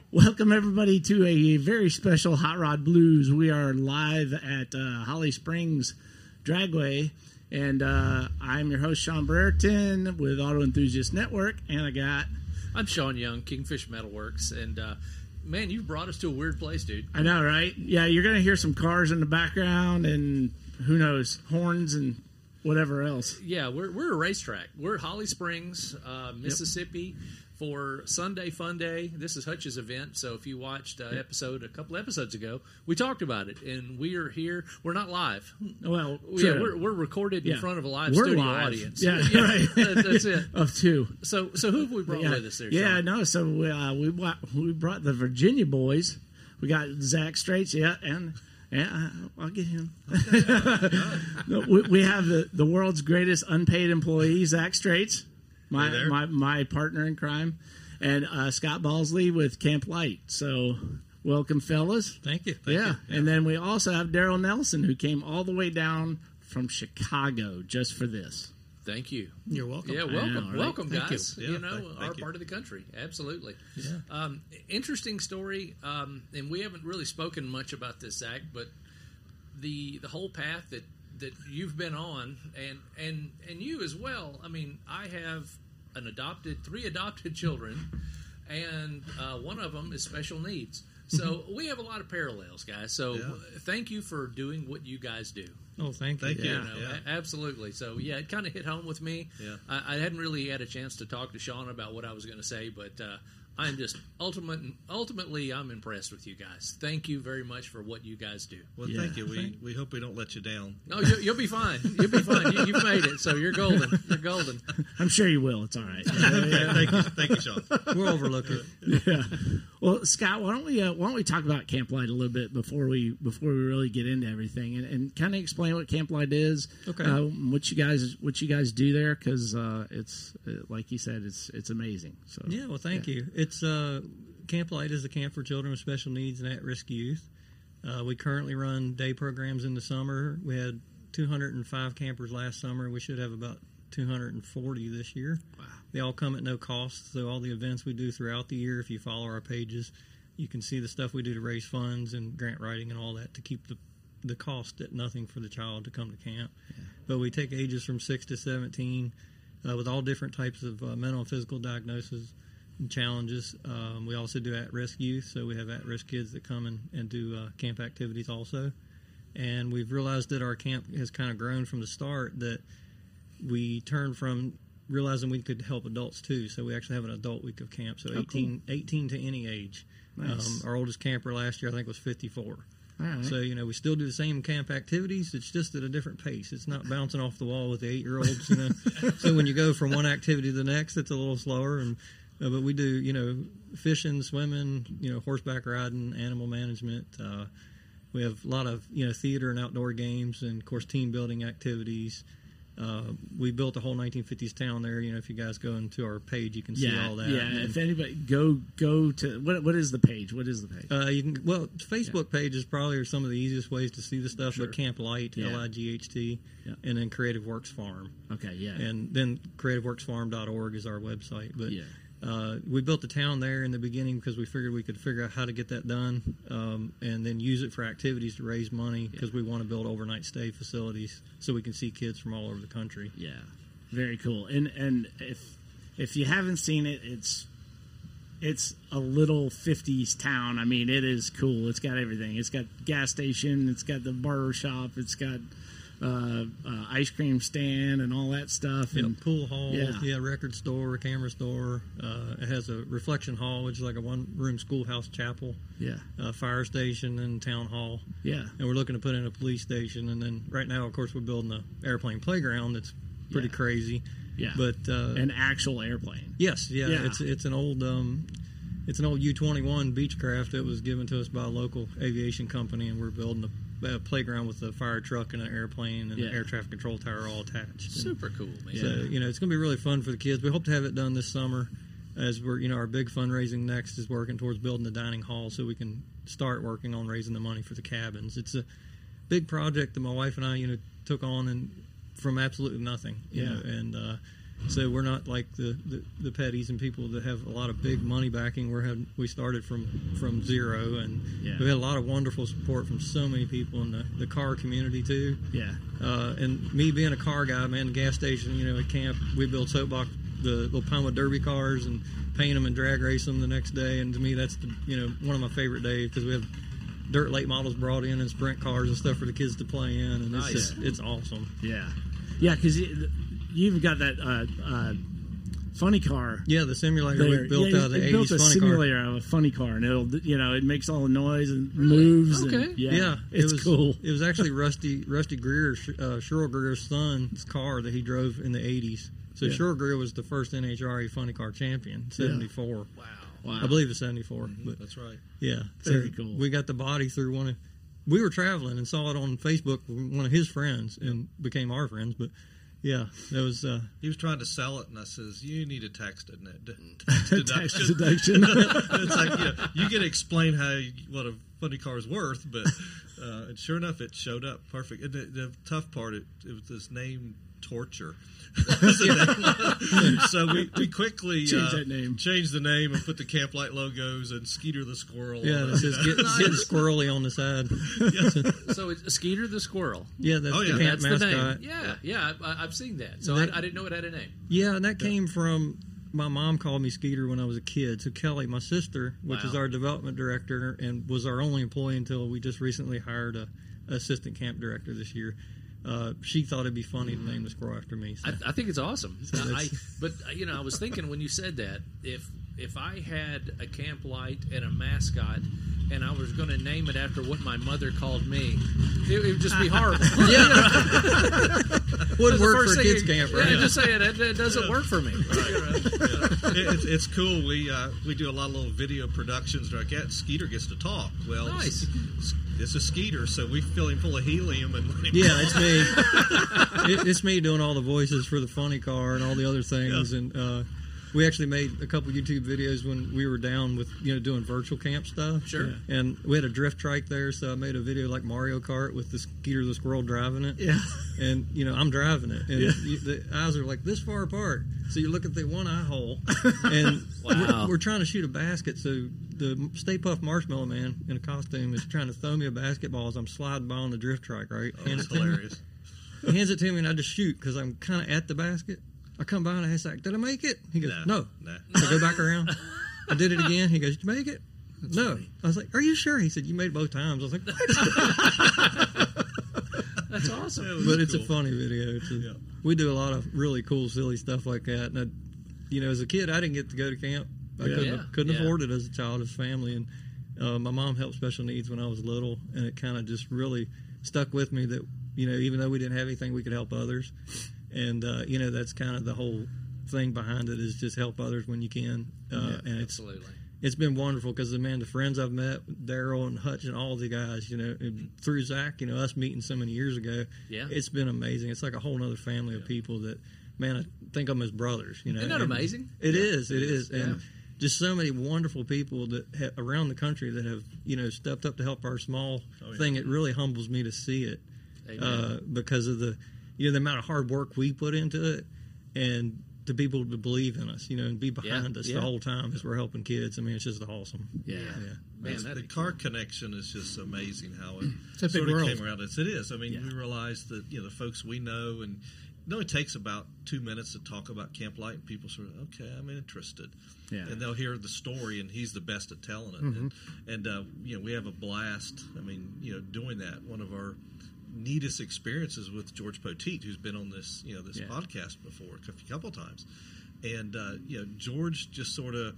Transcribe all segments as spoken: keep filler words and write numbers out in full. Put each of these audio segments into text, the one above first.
Welcome, everybody, to a very special Hot Rod Blues. We are live at uh, Holly Springs Dragway, and uh, I'm your host, Sean Brereton, with Auto Enthusiast Network, and I got... I'm Sean Young, Kingfish Metalworks, and, uh, man, you brought us to a weird place, dude. I know, right? Yeah, you're going to hear some cars in the background, and who knows, horns and whatever else. Yeah, we're we're a racetrack. We're at Holly Springs, uh, Mississippi, yep. for Sunday Fun Day. This is Hutch's event, so if you watched an episode a couple episodes ago, we talked about it, and we are here. We're not live. Well, yeah, we're, we're recorded yeah. in front of a live we're studio live. audience. Yeah, yeah right. that, that's it. Of two. So, so who have we brought yeah. with us there, Yeah, Sean? no, so we, uh, we, we brought the Virginia boys. We got Zach Straits, yeah, and... Yeah, I'll get him. we, we have the, the world's greatest unpaid employee, Zach Straits, my hey my my partner in crime, and uh, Scott Balsley with Camp Light. So, welcome, fellas. Thank you. Thank yeah. you. yeah, and then we also have Daryl Nelson, who came all the way down from Chicago just for this. Thank you. You're welcome. Yeah, welcome, know, right? welcome, Thank guys. you. You, Yeah, know, thank- our thank you. part of the country. Absolutely. Yeah. Um, interesting story, um, and we haven't really spoken much about this, Zach, but the the whole path that, that you've been on, and, and and you as well. I mean, I have an adopted, three adopted children, and uh, one of them is special needs. So we have a lot of parallels, guys. So Yeah. thank you for doing what you guys do. Oh, thank you. Thank you. You know, yeah. a- absolutely. So, yeah, it kind of hit home with me. Yeah. I, I hadn't really had a chance to talk to Sean about what I was going to say, but uh, I'm just ultimate, ultimately, I'm impressed with you guys. Thank you very much for what you guys do. Well, Yeah. thank you. We we hope we don't let you down. No, you, you'll be fine. You'll be fine. You, you've made it, so you're golden. You're golden. I'm sure you will. It's all right. thank you, thank you, Sean. We'll overlook it. Yeah. Well, Scott, why don't we uh, why don't we talk about Camp Light a little bit before we before we really get into everything, and, and kind of explain what Camp Light is. Okay. Uh, what you guys what you guys do there, because uh, it's uh, like you said, it's it's amazing. So Yeah, well, thank yeah. you. It's uh, Camp Light is a camp for children with special needs and at-risk youth. Uh, we currently run day programs in the summer. We had two hundred five campers last summer. We should have about two hundred forty this year. Wow. They all come at no cost. So all the events we do throughout the year, if you follow our pages, you can see the stuff we do to raise funds and grant writing and all that to keep the the cost at nothing for the child to come to camp. Yeah. But we take ages from six to seventeen uh, with all different types of uh, mental and physical diagnoses and challenges. Um, we also do at-risk youth, so we have at-risk kids that come and, and do uh, camp activities also. And we've realized that our camp has kind of grown from the start, that we turned from realizing we could help adults too. So we actually have an adult week of camp, so Oh, eighteen, eighteen to any age. Nice. Um, our oldest camper last year, I think, was fifty-four. All right. So, you know, we still do the same camp activities. It's just at a different pace. It's not bouncing off the wall with the eight-year-olds, you know. So when you go from one activity to the next, it's a little slower. And uh, But we do, you know, fishing, swimming, you know, horseback riding, animal management. Uh, we have a lot of, you know, theater and outdoor games and, of course, team building activities. Uh, we built a whole nineteen fifties town there. You know, if you guys go into our page, you can see yeah, all that. yeah. And, If anybody go go to what what is the page? What is the page? Uh, you can well, Facebook page is probably some of the easiest ways to see the stuff. Sure. But Camp Light, Yeah. L I G H T, Yeah. and then Creative Works Farm, Okay, yeah, and then creative works farm dot org is our website. But yeah. uh, we built the town there in the beginning because we figured we could figure out how to get that done, um, and then use it for activities to raise money because we want to build overnight stay facilities so we can see kids from all over the country. Yeah, very cool. And and if if you haven't seen it, it's it's a little fifties town. I mean, it is cool. It's got everything. It's got gas station. It's got the barber shop. It's got uh, uh, ice cream stand and all that stuff. Yeah, And pool hall, Yeah. yeah. record store, camera store. Uh, it has a reflection hall, which is like a one-room schoolhouse chapel, yeah, uh, fire station, and town hall. yeah, And we're looking to put in a police station. And then right now, of course, we're building an airplane playground that's pretty Yeah. crazy. yeah. But uh, An actual airplane. yes, yeah, Yeah. it's it's an old um, it's an old U twenty-one Beechcraft that was given to us by a local aviation company, and we're building a, a playground with a fire truck and an airplane and Yeah. an air traffic control tower all attached. And Super cool, man. so, you know, it's going to be really fun for the kids. We hope to have it done this summer. As we're, you know, our big fundraising next is working towards building the dining hall so we can start working on raising the money for the cabins. It's a big project that my wife and I, you know, took on and from absolutely nothing, you Yeah. know, and uh, So we're not like the, the, the petties and people that have a lot of big money backing. We're had, we started from, from zero, and Yeah. we've had a lot of wonderful support from so many people in the, the car community too. Yeah. Uh, and me being a car guy, man, the gas station, you know, at camp, we build soapbox, the little Puma Derby cars and paint them and drag race them the next day. And to me, that's the, you know, one of my favorite days because we have dirt late models brought in and sprint cars and stuff for the kids to play in, and Nice. it's just, it's awesome. Yeah. Yeah, because you, you even got that uh, uh, funny car. Yeah, the simulator There. we built yeah, out of the it eighties built a funny simulator out of a funny car, and it'll, you know, it makes all the noise and moves. Okay. And, yeah, car. Yeah, it's it was cool. It was actually Rusty Rusty Greer, uh, Sherrill Greer's son's car that he drove in the eighties. So Yeah. Sherrill Greer was the first N H R A funny car champion, seventy-four. Wow. Wow. I believe it's seventy-four. But That's right. yeah, Very so cool. We got the body through one of. We were traveling and saw it on Facebook with one of his friends and became our friends. But yeah, that was. Uh, He was trying to sell it, and I says, "You need a tax, deduction." tax Tax deduction. deduction. It's like, you know, you get to explain how you, what a funny car is worth, but uh, and sure enough, it showed up perfect. And the, the tough part, it, it was this name Torture. So we, we quickly Change uh, that name. changed the name and put the Camp Light logos and Skeeter the Squirrel. yeah, on it says get, Nice. getting squirrely on the side. So it's Skeeter the Squirrel. Yeah, that's Oh, yeah. the camp That's the mascot. name. Yeah, yeah, I, I've seen that. So That- I, I didn't know it had a name. Yeah, and that came from my mom called me Skeeter when I was a kid. So Kelly, my sister, which Wow. is our development director and was our only employee until we just recently hired a, a assistant camp director this year. Uh, she thought it'd be funny to name the squirrel after me. So. I, I think it's awesome. I, I, that's- but you know, I was thinking when you said that, if if I had a camp light and a mascot, and I was going to name it after what my mother called me, it, it would just be horrible. Wouldn't The work first for a thing kids you- camp, Yeah, right? just saying it, it doesn't work for me. It, it's, it's cool. We uh, we do a lot of little video productions. Like, yeah, Skeeter gets to talk. Well, Nice. It's, it's a Skeeter, so we fill him full of helium and let him Yeah, talk. it's me. It, it's me doing all the voices for the funny car and all the other things. Yeah. And uh, we actually made a couple YouTube videos when we were down with you know doing virtual camp stuff. Sure. And we had a drift trike there, so I made a video like Mario Kart with the Skeeter the squirrel driving it. Yeah. And you know I'm driving it, and Yeah. you, the eyes are like this far apart, so you look at the one eye hole, and Wow. we're, we're trying to shoot a basket. So the Stay Puft Marshmallow Man in a costume is trying to throw me a basketball as I'm sliding by on the drift trike. Right, Oh, Hands it's it to me. hilarious. He hands it to me, and I just shoot because I'm kind of at the basket. I come by and I ask, like, did I make it? He goes, Nah, no. nah. I go back around. I did it again. He goes, did you make it? No. I was like, are you sure? He said, you made it both times. I was like, what? That's awesome. It was But it's a cool. funny video. It's a, Yeah. We do a lot of really cool, silly stuff like that. And, I, you know, as a kid, I didn't get to go to camp. I Yeah. couldn't, Yeah. couldn't Yeah. afford it as a child, as family. And uh, my mom helped special needs when I was little, and it kind of just really stuck with me that, you know, even though we didn't have anything, we could help others. And, uh, you know, that's kind of the whole thing behind it is just help others when you can. Uh, and it's Absolutely. it's been wonderful because, man, the friends I've met, Daryl and Hutch and all the guys, you know, and through Zach, you know, us meeting so many years ago, Yeah. it's been amazing. It's like a whole other family of people that, man, I think of them as brothers, you know. Isn't that And amazing? It Yeah. is, it is. Yeah. And just so many wonderful people that ha- around the country that have, you know, stepped up to help our small Oh, yeah. thing. It really humbles me to see it Amen. uh, because of the, you know, the amount of hard work we put into it and to people to believe in us, you know, and be behind us yeah. the whole time as we're helping kids. I mean, it's just awesome. Yeah. Yeah. Man, It's- that'd the be car connection is just amazing how it It's a big sort of world. came around. It's, it is. I mean, Yeah. we realize that you know the folks we know, and it only takes about two minutes to talk about Camp Light, and people sort of okay, I'm interested, Yeah. and they'll hear the story, and he's the best at telling it, and, and uh, you know we have a blast. I mean, you know, doing that. One of our neatest experiences with George Poteet, who's been on this you know this Yeah. podcast before a couple times, and uh, you know George just sort of.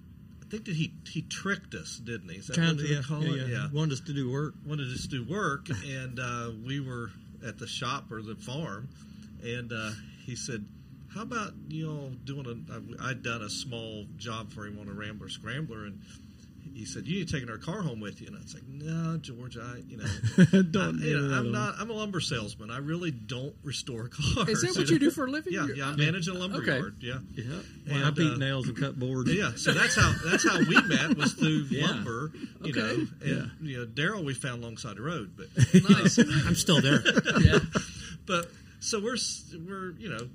I think that he he tricked us, didn't he? Is that Kind what of, we yeah, call yeah, it? yeah. Wanted us to do work. Wanted us to do work, and uh, we were at the shop or the farm, and uh, he said, "How about you all doing a?" I'd done a small job for him on a Rambler Scrambler, and he said, "You need to take our car home with you." And I was like, "No, George, I you know, Don't I, you do know that I'm one. not. I'm a lumber salesman. I really don't restore cars." Is that what you do for a living? Yeah, You're- yeah. I manage a lumber Okay. yard. Yeah. Yeah. And, I beat uh, nails and cut boards. Yeah, so that's how that's how we met was through Yeah. lumber, you Okay. know, and you know Daryl we found alongside the road, but Nice. I'm still there. yeah. but so we're we're you know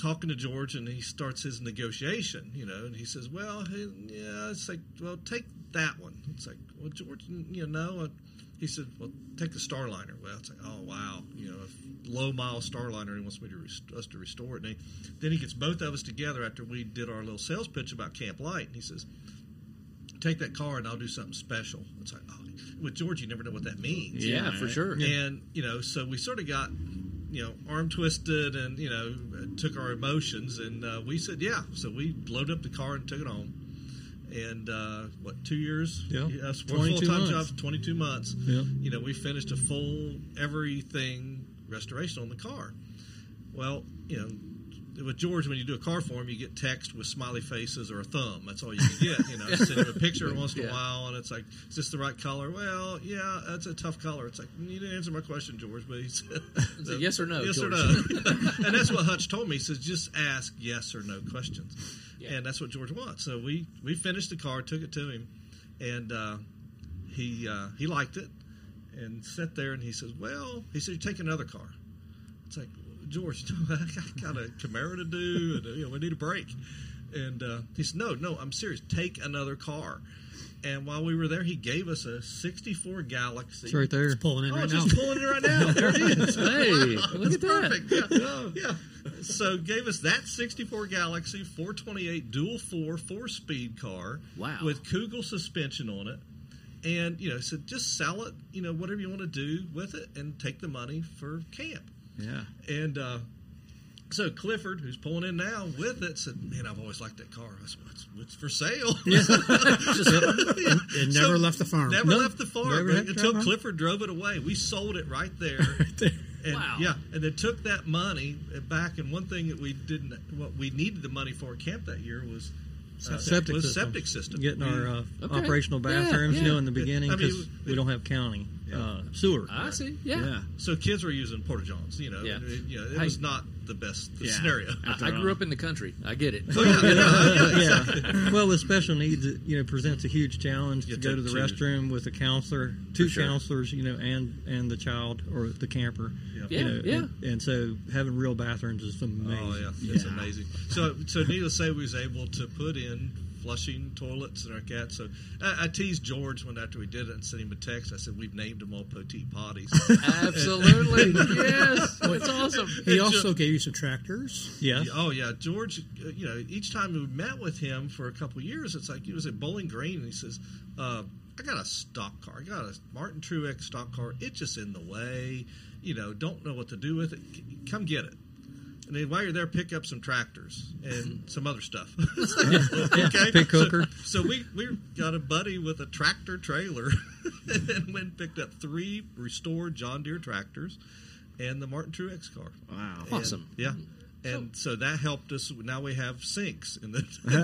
talking to George, and he starts his negotiation, you know, and he says, well, hey, yeah, it's like, well, take that one. It's like, well, George, you know, uh, he said, well, take the Starliner. Well, it's like, oh, wow, you know, a low-mile Starliner, he wants me to rest- us to restore it. And he, then he gets both of us together after we did our little sales pitch about Camp Light, and he says, take that car, and I'll do something special. It's like, oh, with George, you never know what that means. Yeah, Yeah, for right. sure. And, you know, so we sort of got, you know, arm twisted and, you know, took our emotions. And uh, we said, yeah. So we loaded up the car and took it home. And, uh, what, two years? Yeah. Yes, twenty-two full-time months. job, twenty-two months. Yeah. You know, we finished a full everything restoration on the car. Well, you know, with George, when you do a car for him, you get text with smiley faces or a thumb. That's all you can get. You know, send him a picture once in Yeah. a while, and it's like, is this the right color? Well, yeah, that's a tough color. It's like, you didn't answer my question, George, but he said, It's a yes or no, yes George. or no. And that's what Hutch told me. He says, just ask yes or no questions. Yeah. And that's what George wants. So we, we finished the car, took it to him, and uh, he uh, he liked it, and sat there, and he says, well, he said, take another car. It's like, George, I got a Camaro to do, and you know, we need a break. And uh, he said, no, no, I'm serious. Take another car. And while we were there, he gave us a sixty-four Galaxy. It's right there. It's pulling in Oh, right it's now. just pulling it right now. There it is. Hey, Wow, look it's at that. perfect. Yeah, yeah. So gave us that sixty-four Galaxy four twenty-eight dual four four speed car. Wow. With Kugel suspension on it. And, you know, said just sell it, you know, whatever you want to do with it, and take the money for camp. Yeah. And uh, so Clifford, who's pulling in now with it, said, man, I've always liked that car. I said, it's, it's for sale. It never left the farm. Never No, left the farm never right, had to until drive home. Clifford drove it away. We sold it right there. And, Wow. Yeah, and then took that money back. And one thing that we didn't, what we needed the money for at camp that year was uh, Septic was system. septic system. Getting We- our uh, Okay. operational Yeah, bathrooms, yeah. you know, in the beginning I mean, because it- we don't have county Yeah. uh, sewer. I see. Yeah. Yeah. so kids were using porta johns. You know, Yeah. and it, you know, it Hey. was not the best Yeah. scenario. I, I grew up in the country. I get it. Oh, yeah, yeah, yeah. yeah. Well, with special needs, it you know presents a huge challenge You to go to take the two. restroom with a counselor, two sure. counselors, you know, and and the child or the camper. Yeah, you know, yeah. And, and so having real bathrooms is amazing. Oh yeah, it's Yeah. amazing. So, so needless to say, we was able to put in flushing toilets in our cat. So I, I teased George when after we did it and sent him a text. I said we've named them all Poteet Potties. Absolutely. Yes. It's awesome. He also gave you some tractors. Yes. Yeah, oh yeah, George. uh, You know, each time we met with him for a couple of years, it's like he was at Bowling Green, and he says, uh, "I got a stock car. I got a Martin Truex stock car. It's just in the way. You know, don't know what to do with it. C- Come get it." And then while you're there, pick up some tractors and some other stuff. Okay, Pig cooker. So, so we we got a buddy with a tractor trailer, and went and picked up three restored John Deere tractors, and the Martin Truex car. Wow. And- Awesome. yeah. And so that helped us. Now we have sinks in the.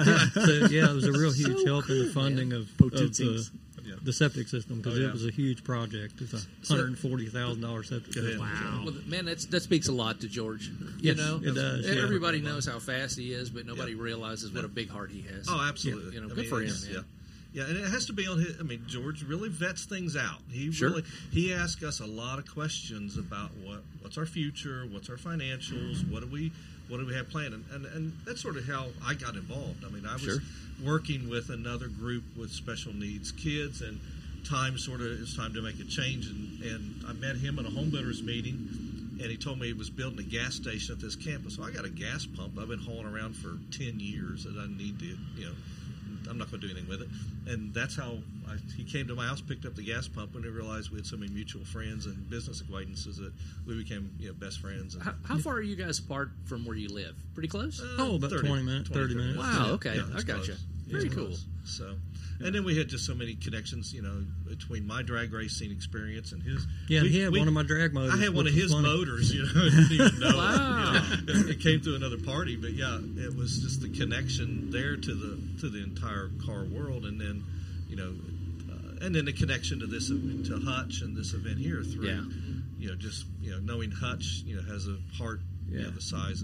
So yeah, it was a real huge So help in the cool, funding of, of Potent the, sinks. Yeah. the septic system because Oh, yeah. it was a huge project. It's a So- hundred and forty thousand dollars septic Go ahead. system. Wow. Well, man, that's, that speaks a lot to George. You Yes, know, it does, yeah. Everybody knows how fast he is, but nobody Yeah. realizes what a big heart he has. Oh, absolutely. You know, I good mean, for him, it's- man. Yeah. Yeah, and it has to be on his. I mean, George really vets things out. He Sure. really he asks us a lot of questions about what what's our future, what's our financials, what do we what do we have planned, and and, and that's sort of how I got involved. I mean, I was Sure. working with another group with special needs kids, and time sort of it's time to make a change, and and I met him at a home builders meeting. And he told me he was building a gas station at this campus. So I got a gas pump I've been hauling around for ten years that I need to, you know, I'm not going to do anything with it. And that's how I, he came to my house, picked up the gas pump, when he realized we had so many mutual friends and business acquaintances that we became, you know, best friends. And, How, how far are you guys apart from where you live? Pretty close? uh, Oh, about twenty minutes, thirty minutes. Wow, okay. Yeah, I it's gotcha. close. Very It's cool. close. So, and then we had just so many connections, you know, between my drag racing experience and his. Yeah, we, he had we- one of my drag motors. I had one of which his was funny. motors, you know, I didn't even know. Wow. It, you know. It came through another party, but yeah, it was just the connection there to the to the entire car world, and then, you know, uh, and then the connection to this to Hutch and this event here through, Yeah. you know, just you know knowing Hutch, you know, has a heart, you Yeah. know, the size of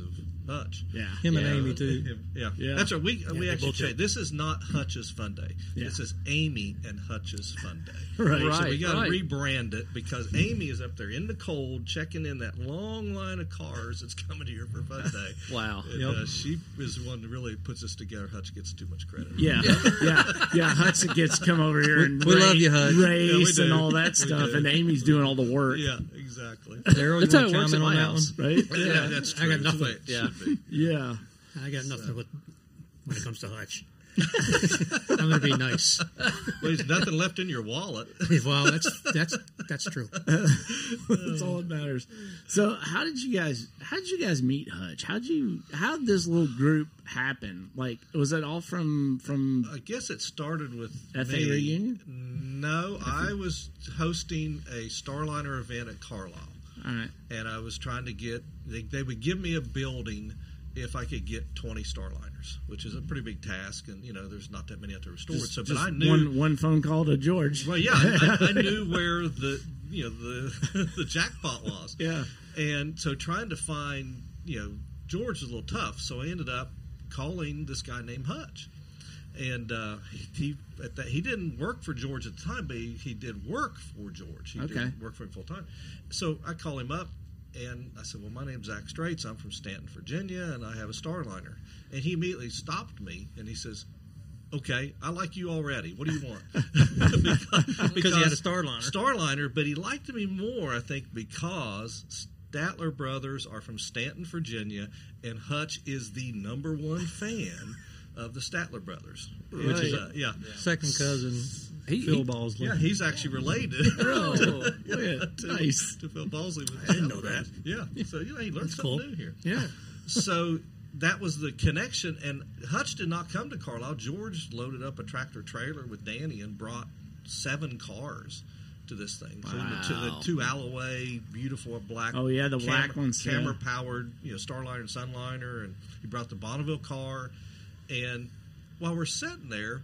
Hutch. Yeah. Him and Yeah. Amy too. Him- Yeah. Yeah. That's right. We we they actually both do. changed. This is not Hutch's Fun Day. Yeah. This is Amy and Hutch's Fun Day. Right. So we Right, got to right. rebrand it because Amy is up there in the cold checking in that long line of cars that's coming here for Fun Day. Wow. And, Yep. uh, she is the one that really puts us together. Hutch gets too much credit. Yeah, yeah, yeah. Hutch gets come over here and we ra- love you, Hutch. race Yeah, we and do. all that We stuff, do. and Amy's doing all the work. Yeah, exactly. Daryl, That's you how want it to works chime at in on my that house. one? Right? Yeah, that's I true. got That's the way nothing. it Yeah. should be. Yeah. I got nothing with when it comes to Hutch. I'm going to be nice. Well, there's nothing left in your wallet. Well, that's that's that's true. That's all that matters. So, how did you guys? How did you guys meet Hutch? How did you? How did this little group happen? Like, was it all from from? I guess it started with F A me. reunion? No, I was hosting a Starliner event at Carlisle, All right. and I was trying to get. They, they would give me a building if I could get twenty Starliners, which is a pretty big task, and you know, there's not that many out there restored. Just, so, but just I knew. one one phone call to George. Well, yeah, I, I knew where the you know the the jackpot was. Yeah. And so trying to find, you know, George was a little tough. So I ended up calling this guy named Hutch. And uh, he at that, he didn't work for George at the time, but he, he did work for George. He Okay. did work for him full time. So I call him up, and I said, well, my name's Zach Straits. I'm from Stanton, Virginia, and I have a Starliner. And he immediately stopped me, and he says, okay, I like you already. What do you want? because, Because he had a Starliner. Starliner, but he liked me more, I think, because Statler Brothers are from Stanton, Virginia, and Hutch is the number one fan of the Statler Brothers. Which is, uh, yeah. Second cousin, He- Phil he- Balsley. Yeah, he's actually related. Oh, yeah, to, nice. to Phil Balsley. With I didn't the know Statler Brothers. Yeah, so you know, he learned That's something cool. new here. Yeah. So that was the connection, and Hutch did not come to Carlisle. George loaded up a tractor trailer with Danny and brought seven cars to this thing. So the, two, the Wow. two Alloway, beautiful black. Oh, yeah, the black ones, yeah. camera powered, you know, Starliner and Sunliner, and he brought the Bonneville car. And while we're sitting there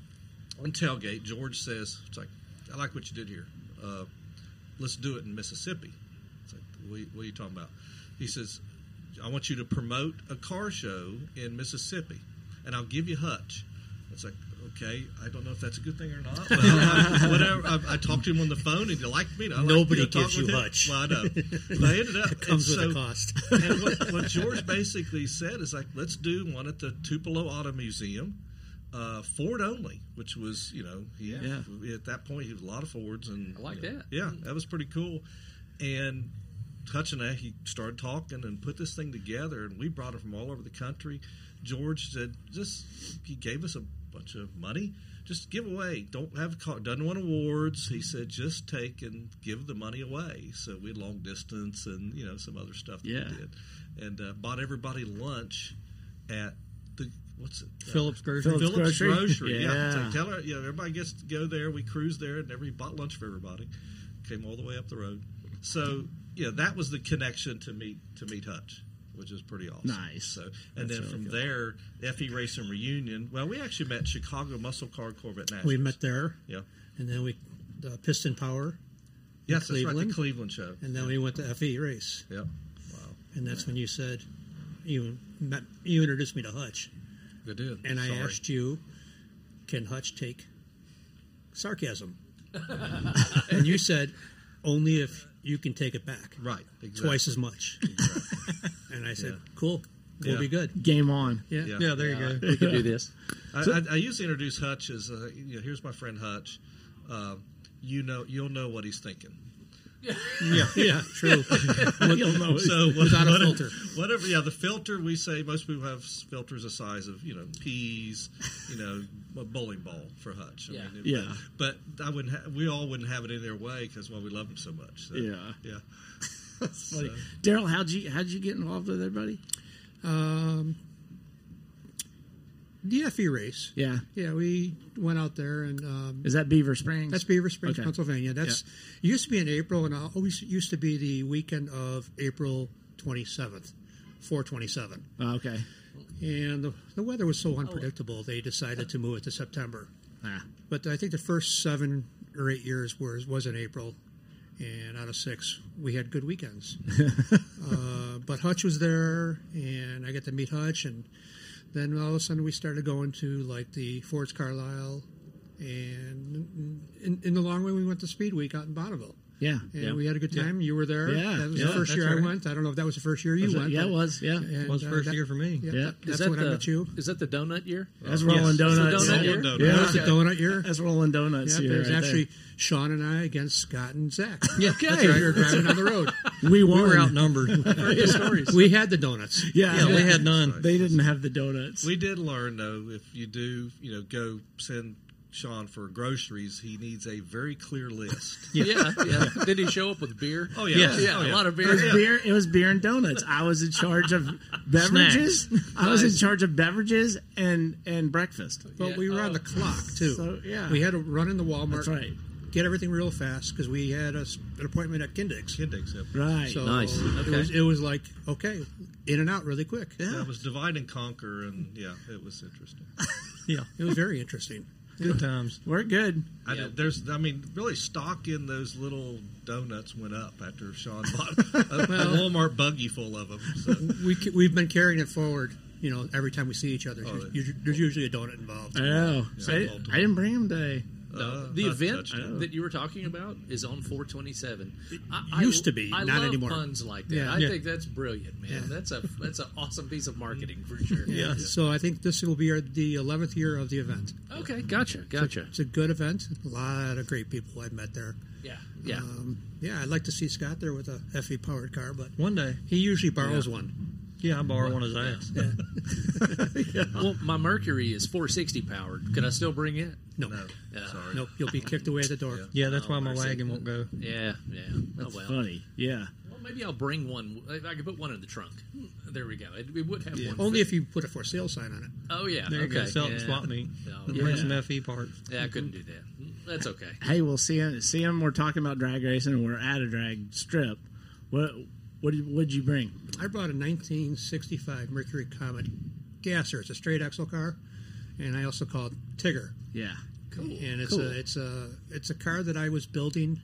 on tailgate, George says, "It's like, I like what you did here. Uh, let's do it in Mississippi." It's like, what are, you, what are you talking about? He says, I want you to promote a car show in Mississippi, and I'll give you Hutch. It's like, okay, I don't know if that's a good thing or not. But I, whatever. I, I talked to him on the phone, and he liked me. And I liked, Nobody you know, gives talking with you him. Hutch. Well, I know. But I ended up It comes and with so- a cost. and what, what George basically said is like, let's do one at the Tupelo Auto Museum, uh, Ford only, which was, you know, he, Yeah. at that point he had a lot of Fords, and I like you know, that. Yeah, that was pretty cool. And Hutch and I, he started talking and put this thing together, and we brought it from all over the country. George said, just he gave us a bunch of money. Just give away. Don't have a car. Doesn't want awards. He said, just take and give the money away. So we had long distance and you know some other stuff that Yeah. we did, and uh, bought everybody lunch at the what's it? Uh, Phillips Grocery. Phillips Phillips Grocery? Grocery. Yeah. Yeah. It's like, tell her, you know, everybody gets to go there. We cruised there, and every bought lunch for everybody. Came all the way up the road. So yeah, that was the connection to meet to meet Hutch, which is pretty awesome. Nice. So and That's then really from cool. there, F E Racing reunion. Well, we actually met Chicago Muscle Car Corvette Nationals. We met there, Yeah. and then we the Piston Power, Yes, that's right. The Cleveland. Cleveland show. and then we went to F E Race, Yeah. Wow. and that's when you said you met, you introduced me to Hutch, They did. and I Sorry. asked you, can Hutch take sarcasm? And you said only if you can take it back, Right. Exactly. twice as much. And I said, Yeah. cool, we'll Yeah. be good. Game on. Yeah. Yeah. Yeah, there you go. We could do this. I, I, I usually introduce Hutch as, uh, you know, here's my friend Hutch. Uh, you know, you'll know what he's thinking. Yeah, yeah, true. You'll know. So Without a whatever, filter. whatever. Yeah, the filter. We say most people have filters the size of you know peas, you know, a bowling ball for Hutch. I Yeah. mean, Yeah. But, but I wouldn't. Ha- we all wouldn't have it in their way because well, we love him so much. So, Yeah. yeah. Funny. Daryl, how'd you how'd you get involved with everybody? Um, the F E race. Yeah. Yeah, we went out there, and um, Is that Beaver Springs? that's Beaver Springs, Okay. Pennsylvania. That's it used to be in April, and it always used to be the weekend of April twenty-seventh, four twenty-seven. Oh, okay. And the, the weather was so unpredictable, they decided to move it to September. Ah. But I think the first seven or eight years was was in April, and out of six, we had good weekends. uh, but Hutch was there, and I got to meet Hutch, and then all of a sudden we started going to like the Ford's Carlisle, and in, in the long run we went to Speed Week out in Bonneville. Yeah, And yeah. we had a good time. You were there. Yeah, that was yeah, the first that's year I right. went. I don't know if that was the first year you Was it- went. yeah, but- it was. Yeah, and, It was the first that- year for me. Yeah, Yeah. that- Is that's that when the I met you. is that the donut year? that's Rolling Yes. Donuts. It's the donut yeah. year? Donut. Yeah. That was the donut year. That's Rolling Donuts. Yeah, year it was right actually Sean and I against Scott and Zach. Yeah, Okay, that's right. we were driving down the road. there. We won. We were outnumbered. We had the donuts. Yeah, Yeah, we had none. They didn't have the donuts. We did learn though, if you do, you know, go send Sean for groceries, he needs a very clear list. Yeah, yeah. Did he show up with beer? Oh yeah, Yes. yeah, oh, a lot of It beer. was beer. It was beer and donuts. I was in charge of beverages. I was in Nice. charge of beverages and and breakfast. But Yeah. we were on the clock too. So, yeah. we had to run into Walmart. That's right. Get everything real fast because we had a, s- an appointment at Kindick's. Kindex, yep. Right. So Nice. It Okay. was it was like okay, in and out really quick. Yeah, it was divide and conquer, and yeah, it was interesting. Yeah, It was very interesting. good times. We're good. I Yeah. did, there's, I mean, really, stock in those little donuts went up after Sean bought a, a Walmart buggy full of them. So. We c- we've been carrying it forward. You know, every time we see each other, Oh, there's, yeah. usu- there's usually a donut involved. I know. Yeah. I, Multiple. I didn't bring them today. No, Uh, the not event touched it. that you were talking about is on four twenty-seven. I, It used to be, I not love anymore. puns like that. Yeah. I Yeah. think that's brilliant, man. Yeah. That's a that's an awesome piece of marketing for sure. Yeah. So I think this will be our, the eleventh year of the event. Okay, gotcha, gotcha. It's a good event. A lot of great people I've met there. Yeah, yeah. Um, yeah, I'd like to see Scott there with a F E powered car, but One day, he usually borrows one. yeah, I borrowed one of Zach's. Well, my Mercury is four sixty powered. Could I still bring it? No, No, Yeah. sorry. nope. You'll be kicked away at the door. Yeah, that's Oh, why my mercy. wagon won't go. Yeah, yeah. That's oh well. funny. Yeah. Well, maybe I'll bring one. I could put one in the trunk. There we go. It, we would have one. Only fit. if you put a for sale sign on it. Oh yeah. There you okay. go. Sell it yeah. and swap meet. No, Bring yeah. some F E parts. Yeah, I couldn't do that. That's okay. Hey, we'll see him. See him. We're talking about drag racing, and we're at a drag strip. What what did what'd you bring? I brought a nineteen sixty-five Mercury Comet gasser. It's a straight axle car, and I also call it Tigger. Yeah. Cool. And it's Cool. a it's a it's a car that I was building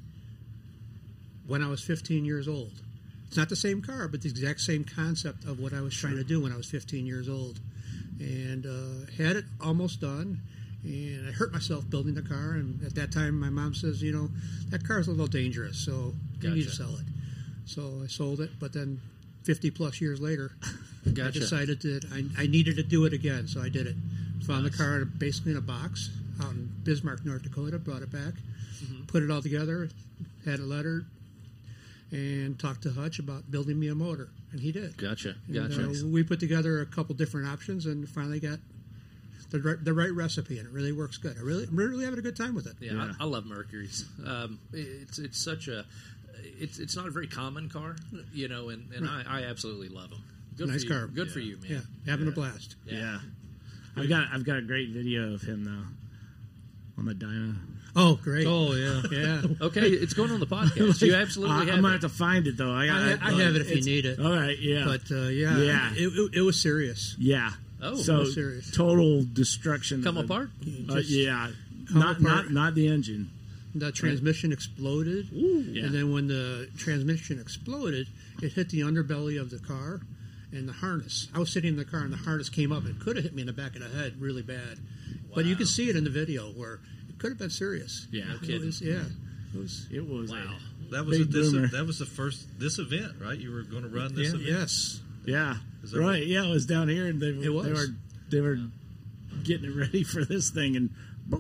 when I was fifteen years old. It's not the same car, but the exact same concept of what I was trying to do when I was fifteen years old, and uh, had it almost done. And I hurt myself building the car. And at that time, my mom says, "You know, that car's a little dangerous, so you need to Gotcha. sell it." So I sold it. But then, fifty plus years later, I Gotcha. decided that I, I needed to do it again. So I did it. Found Nice. the car basically in a box out in Bismarck, North Dakota. Brought it back, put it all together, had it lettered, and talked to Hutch about building me a motor, and he did. Gotcha. And, Gotcha. uh, we put together a couple different options, and finally got the right, the right recipe, and it really works good. I really, I'm really having a good time with it. Yeah, Yeah. I, I love Mercuries. Um, it's it's such a it's it's not a very common car, you know, and, and I, I absolutely love them. Good Nice for you. car. Good Yeah. for you, man. Yeah, having a blast. Yeah. I've got I've got a great video of him though on the dyno. Oh, great! Oh yeah. Yeah, Okay, it's going on the podcast. You absolutely I, have I'm gonna it. have to find it though. I, I, got, I have it if you it's- need it. All right. Yeah. But uh, yeah, Yeah. It, it, it was serious. yeah. Oh, so I'm serious. total destruction. Come of the- apart. Uh, Just yeah. come Not apart. not not the engine. The transmission exploded, Yeah. and then when the transmission exploded, it hit the underbelly of the car and the harness. I was sitting in the car, and the harness came up and could have hit me in the back of the head really bad. But you Wow. can see it in the video where it could have been serious. Yeah. No It kidding. was, yeah. It was. It was. Wow. That was Big a, this, boomer. that was the first this event, right? You were going to run this Yeah. event. Yes. A, yeah. Is that Right. right? Yeah. It was down here, and they, It was. they were they were getting it ready for this thing, and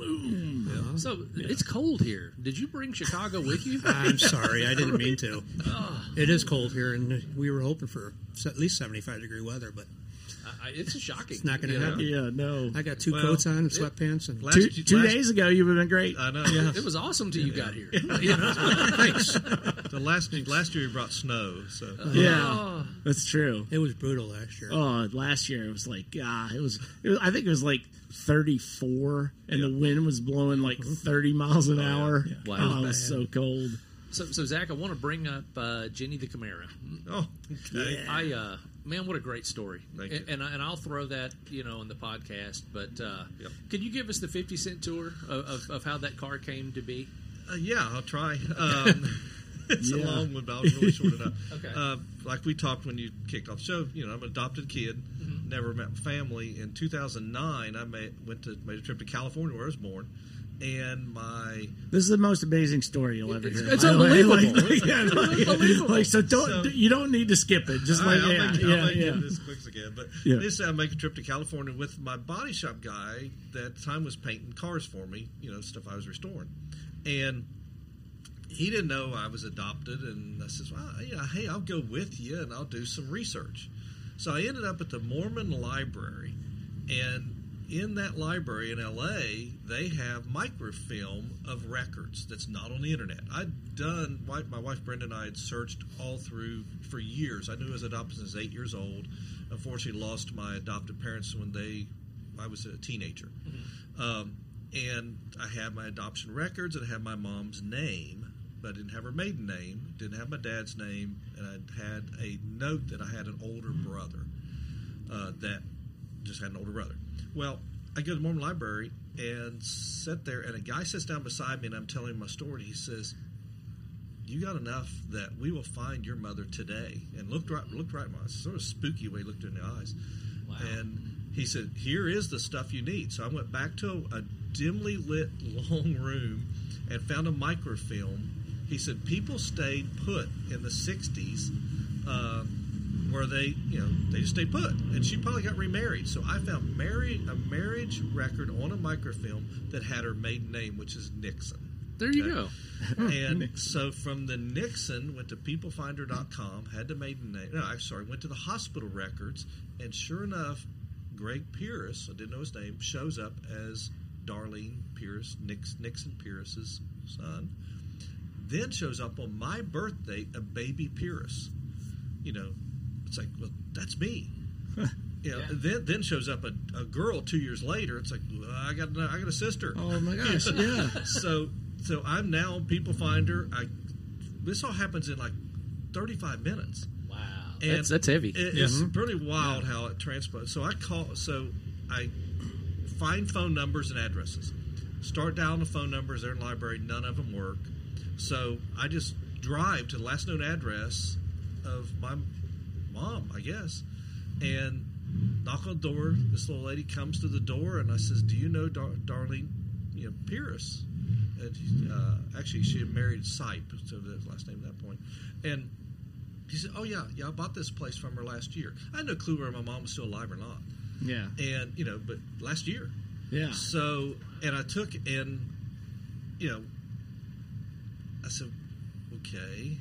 boom. So it's cold here. Did you bring Chicago with you? I'm sorry, I didn't mean to. It is cold here, and we were hoping for at least seventy-five degree weather, but I, I- it's shocking. It's not gonna you know? happen. Yeah. No. I got two Well, coats on and sweatpants, and Last, Two, two last- days ago, you would have been great. I know. It was awesome till you got here. You know? thanks. The last last year we brought snow, so Yeah. Oh. That's true. It was brutal last year. Oh, last year it was like ah, it was, it was. I think it was like thirty-four, and the wind was blowing like thirty miles an hour. Wow. Oh, it was so cold. So, so Zach, I want to bring up uh, Jenny the Camara. oh, okay. I uh, man, what a great story! Thank and, you. and and I'll throw that you know in the podcast. But uh, Yep. could you give us the fifty cent tour of, of, of how that car came to be? Uh, yeah, I'll try. Um, it's Yeah. a long one, but I'll really short it up. Okay. Uh, like we talked when you kicked off the show, you know, I'm an adopted kid, Mm-hmm. never met my family. In two thousand nine, I made, went to made a trip to California where I was born, and my This is the most amazing story you'll ever It's- hear. it's by the way. unbelievable. Like, like, yeah, like, unbelievable. like, so don't So- you don't need to skip it. Just All like right, yeah, I'll make, yeah, I'll make yeah. it this quick again. But Yeah. this I make a trip to California with my body shop guy that at the time was painting cars for me, you know, stuff I was restoring. And he didn't know I was adopted, and I says, well, yeah, hey, I'll go with you and I'll do some research. So I ended up at the Mormon Library, and in that library in L A, they have microfilm of records that's not on the internet. I'd done, my my wife Brenda and I had searched all through for years. I knew I was adopted since eight years old. Unfortunately, lost my adopted parents when they, I was a teenager. Um, and I had my adoption records, and I had my mom's name, but I didn't have her maiden name, didn't have my dad's name, and I had a note that I had an older brother uh, that just had an older brother. Well, I go to the Mormon Library and sit there, and a guy sits down beside me, and I'm telling him my story. He says, "You got enough that we will find your mother today." And looked right, looked right in my eyes, sort of spooky way he looked in the eyes. Wow. And he said, "Here is the stuff you need." So I went back to a, a dimly lit, long room and found a microfilm. He said people stayed put in the sixties. Uh, where they, you know, they just stayed put. And she probably got remarried. So I found married, a marriage record on a microfilm that had her maiden name, which is Nixon. There you Okay. go. And so from the Nixon, went to people finder dot com, had the maiden name. No, I'm sorry, went to the hospital records, and sure enough, Greg Pierce, I didn't know his name, shows up as Darlene Pierce, Nix, Nixon Pierce's son. Then shows up on my birthday, a baby Pierce. You know, it's like, well, that's me. You know, Yeah. then then shows up a, a girl two years later. It's like, well, I got I got a sister. Oh my gosh, yeah. So so I'm now on People Finder. I this all happens in like thirty-five minutes. Wow. And That's that's heavy. It, it's pretty wild how it transposes. So I call. So I find phone numbers and addresses. Start dialing the phone numbers. They're in the library. None of them work. So I just drive to the last known address of my mom, I guess, and knock on the door. This little lady comes to the door, and I says, "Do you know Dar- Darlene, you know, Pierce?" And she, uh, actually, she had married Sipe, so that's the last name at that point. And he said, "Oh yeah, yeah, I bought this place from her last year." I had no clue whether my mom was still alive or not. Yeah, And you know, but last year. yeah. So, and I took and you know, I said, "Okay."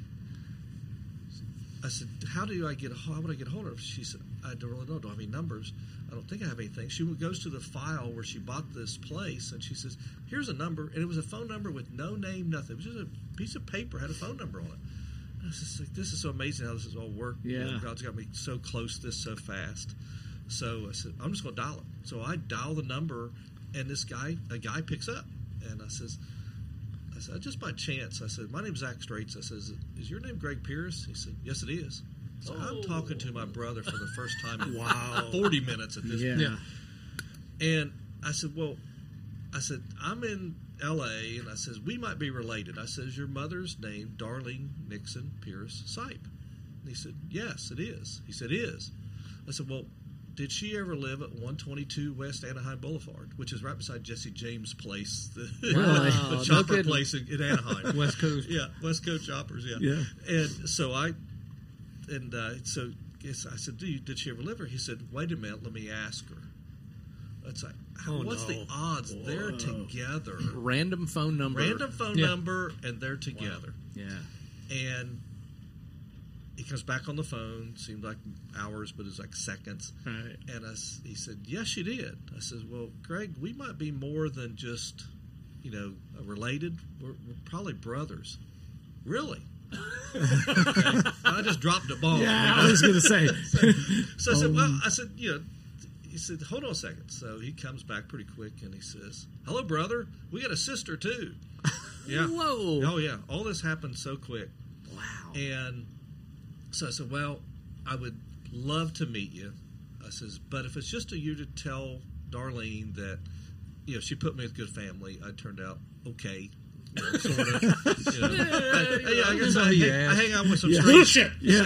I said, "How do I get? A, how would I get a hold of her?" She said, "I don't really know. Don't have any numbers. I don't think I have anything." She goes to the file where she bought this place, and she says, "Here's a number," and it was a phone number with no name, nothing. It was just a piece of paper had a phone number on it. And I was just like, "This is so amazing how this has all worked. You know, Yeah. God's got me so close to this so fast." So I said, "I'm just going to dial it." So I dial the number, and this guy, a guy, picks up, and I says. I said, "Just by chance," I said, "My name's Zach Straits." I says, "Is your name Greg Pierce?" He said, "Yes, it is." So Oh. I'm talking to my brother for the first time in wow. forty minutes at this Yeah. point. And I said, "Well," I said, "I'm in L A," and I says, "We might be related." I says, "Your mother's name, Darlene Nixon Pierce Sipe." And he said, "Yes, it is." He said, "It is." I said, "Well, did she ever live at one twenty-two West Anaheim Boulevard, which is right beside Jesse James' place, the, Wow. the No chopper kidding. place in, in Anaheim, West Coast. yeah, West Coast Choppers, yeah, Yeah. And so I, and uh, so yes, I said, "Do you, did she ever live here?" He said, "Wait a minute, let me ask her." It's like, Oh, what's no. the odds they're together? Random phone number. Random phone Yeah. number, and they're together. Yeah. And he comes back on the phone. Seemed like hours, but it was like seconds. Right. And I s he said, "Yes, you did." I said, "Well, Greg, we might be more than just, you know, related. We're, we're probably brothers." "Really?" Okay. I just dropped the ball. Yeah, I was gonna say. So I said, "Well," I said, "You know," he said, "Hold on a second." So he comes back pretty quick, and he says, "Hello, brother. We got a sister too." Yeah. Whoa. Oh yeah. All this happened so quick. Wow. And so I said, "Well, I would love to meet you." I says, "But if it's just a you to tell Darlene that, you know, she put me with good family, I turned out okay." you know, sort of. You know. I, yeah, I guess I, Nobody hang, I asked. hang out with some Yeah. strange. Yeah.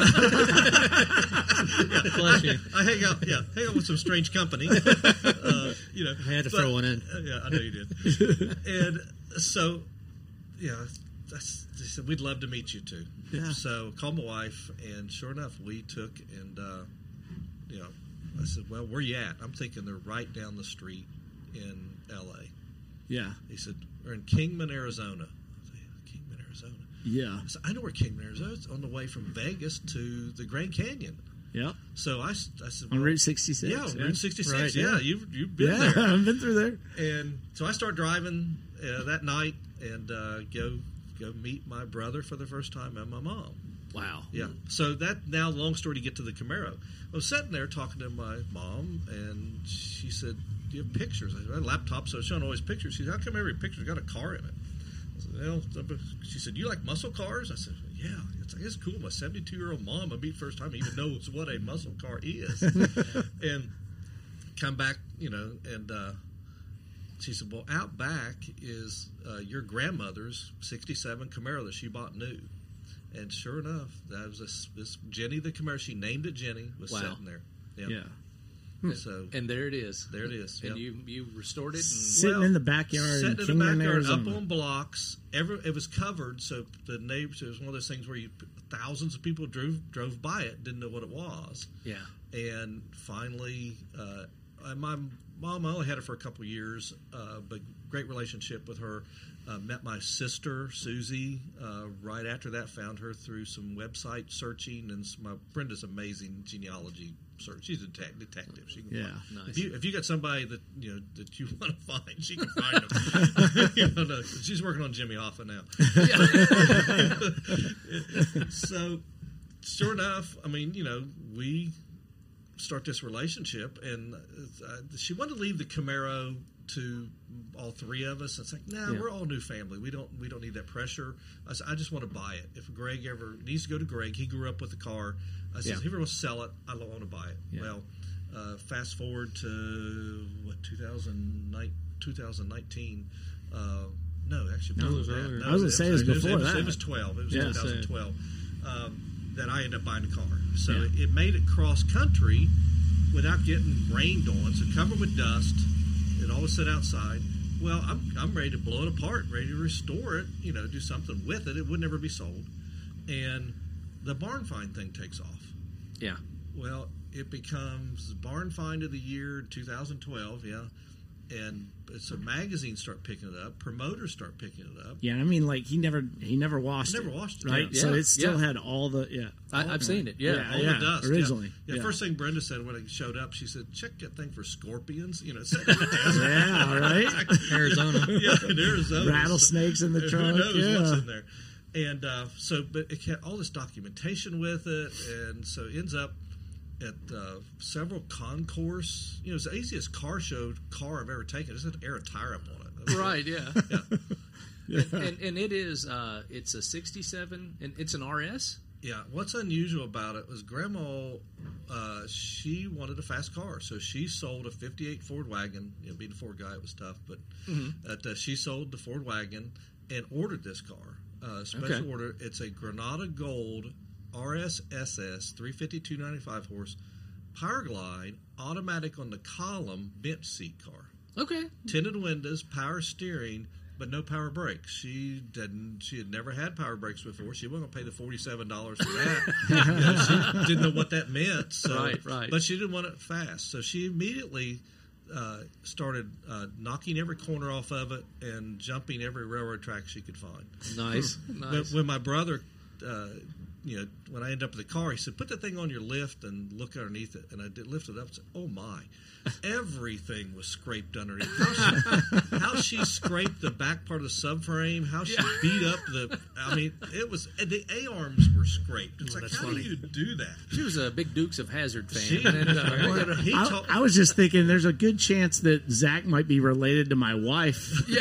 Bless you. I hang out, yeah, hang out with some strange company. Uh, you know, I had to but- throw one in. uh, yeah, I know you did. And so, yeah, that's, they said we'd love to meet you too. Yeah. So called my wife, and sure enough, we took and uh, you know, I said, "Well, where you at?" I'm thinking they're right down the street in L A. Yeah. He said, "We're in Kingman, Arizona." I said, "Yeah, Kingman, Arizona." Yeah. I said, "I know where Kingman, Arizona is. On the way from Vegas to the Grand Canyon." Yeah. So I, s- I said, On well, Route sixty-six. yeah, on Route sixty-six. Right, yeah, yeah. you've you've been Yeah, there. I've been through there. And so I start driving uh, that night and uh, go go meet my brother for the first time and my mom. Wow. Yeah. So that now, long story to get to the Camaro. I was sitting there talking to my mom, and she said, "Do you have pictures?" I said, "I have a laptop, so it's showing always pictures." She said, "How come every picture's got a car in it?" I said, "Well," she said, "You like muscle cars?" I said, "Yeah." It's like, it's cool. My seventy-two-year-old mom, I meet first time, even knows what a muscle car is. And come back, you know, and uh, she said, "Well, out back is uh, your grandmother's sixty-seven Camaro that she bought new." And sure enough, that was this, this Jenny the Camaro. She named it Jenny. Was Wow. sitting there. Yep. Yeah. So And there it is. there it is. And Yep. you you restored it. And, Sitting Well, in the backyard Sitting in in Kingman, the backyard, Arizona. up on blocks. Every, it was covered, so the neighbors. It was one of those things where you, thousands of people drove drove by it, didn't know what it was. yeah. And finally, uh, uh, my mom, I only had her for a couple of years, uh, but great relationship with her. Uh, met my sister, Susie, uh, right after that. Found her through some website searching, and some, my Brenda's amazing genealogy search. She's a detec- detective. She can Yeah. find, Nice. if you if you got somebody that you know that you want to find, she can find them. You know, no, she's working on Jimmy Hoffa now. So, sure enough, I mean, you know, we start this relationship, and uh, she wanted to leave the Camaro to all three of us. It's like, nah, Yeah. we're all new family. We don't we don't need that pressure. I said, I just want to buy it. If Greg ever needs to go to Greg, he grew up with the car. I said, Yeah. if he ever wants to sell it, I don't want to buy it. Yeah. Well, uh, fast forward to what two thousand nine, twenty nineteen. Uh, no, actually, No, it before was that. earlier. No, I was gonna say it was before it was, that. It was twelve. It was Yeah. twenty twelve. Um, that I ended up buying a car. So Yeah. it, it made it cross country without getting rained on. So covered with dust. It always sit outside. Well, I'm I'm ready to blow it apart, ready to restore it. You know, do something with it. It would never be sold. And the barn find thing takes off. Yeah. Well, it becomes barn find of the year two thousand twelve. Yeah. And so magazines start picking it up, promoters start picking it up. Yeah, I mean, like he never he never washed Never it, washed it, right? yeah. So Yeah, it still yeah. had all the yeah. I, all I've the- seen it. Yeah. Yeah, All yeah, the dust. originally, Yeah. yeah. First thing Brenda said when it showed up, she said, "Check that thing for scorpions." You know, it's sitting in the desert. Yeah, right. Arizona. Yeah, in Arizona. Rattlesnakes in the Who trunk. knows Yeah. what's in there? And uh, so, but it had all this documentation with it, and so it ends up at uh, several concourse. You know, it's the easiest car show car I've ever taken. It just had to air a tire up on it. Right. Yeah. Yeah. And, and, and it is. Uh, it's a sixty-seven, and it's an R S. Yeah, what's unusual about it was Grandma, uh, she wanted a fast car, so she sold a fifty-eight Ford wagon. You know, being a Ford guy, it was tough, but that, uh, she sold the Ford wagon and ordered this car. Uh, special Okay. order. It's a Granada Gold R S S S three fifty, two ninety-five horse, Power Glide, automatic on the column, bench seat car. Okay. Tinted windows, power steering, but no power brakes. She didn't. She had never had power brakes before. She wasn't going to pay the forty-seven dollars for that. You know, she didn't know what that meant. So, Right, right. But she didn't want it fast, so she immediately uh, started uh, knocking every corner off of it and jumping every railroad track she could find. Nice. But Nice. when my brother, uh, you know, when I ended up in the car, he said, "Put that thing on your lift and look underneath it." And I did lift it up and said, "Oh my." Everything was scraped underneath. How she, how she scraped the back part of the subframe, how she beat up the. I mean, it was and the A arms were scraped. It's like, that's how funny. do you do that? She was a big Dukes of Hazzard fan. She, and, uh, he I, told, I was just thinking, there's a good chance that Zach might be related to my wife. Yeah.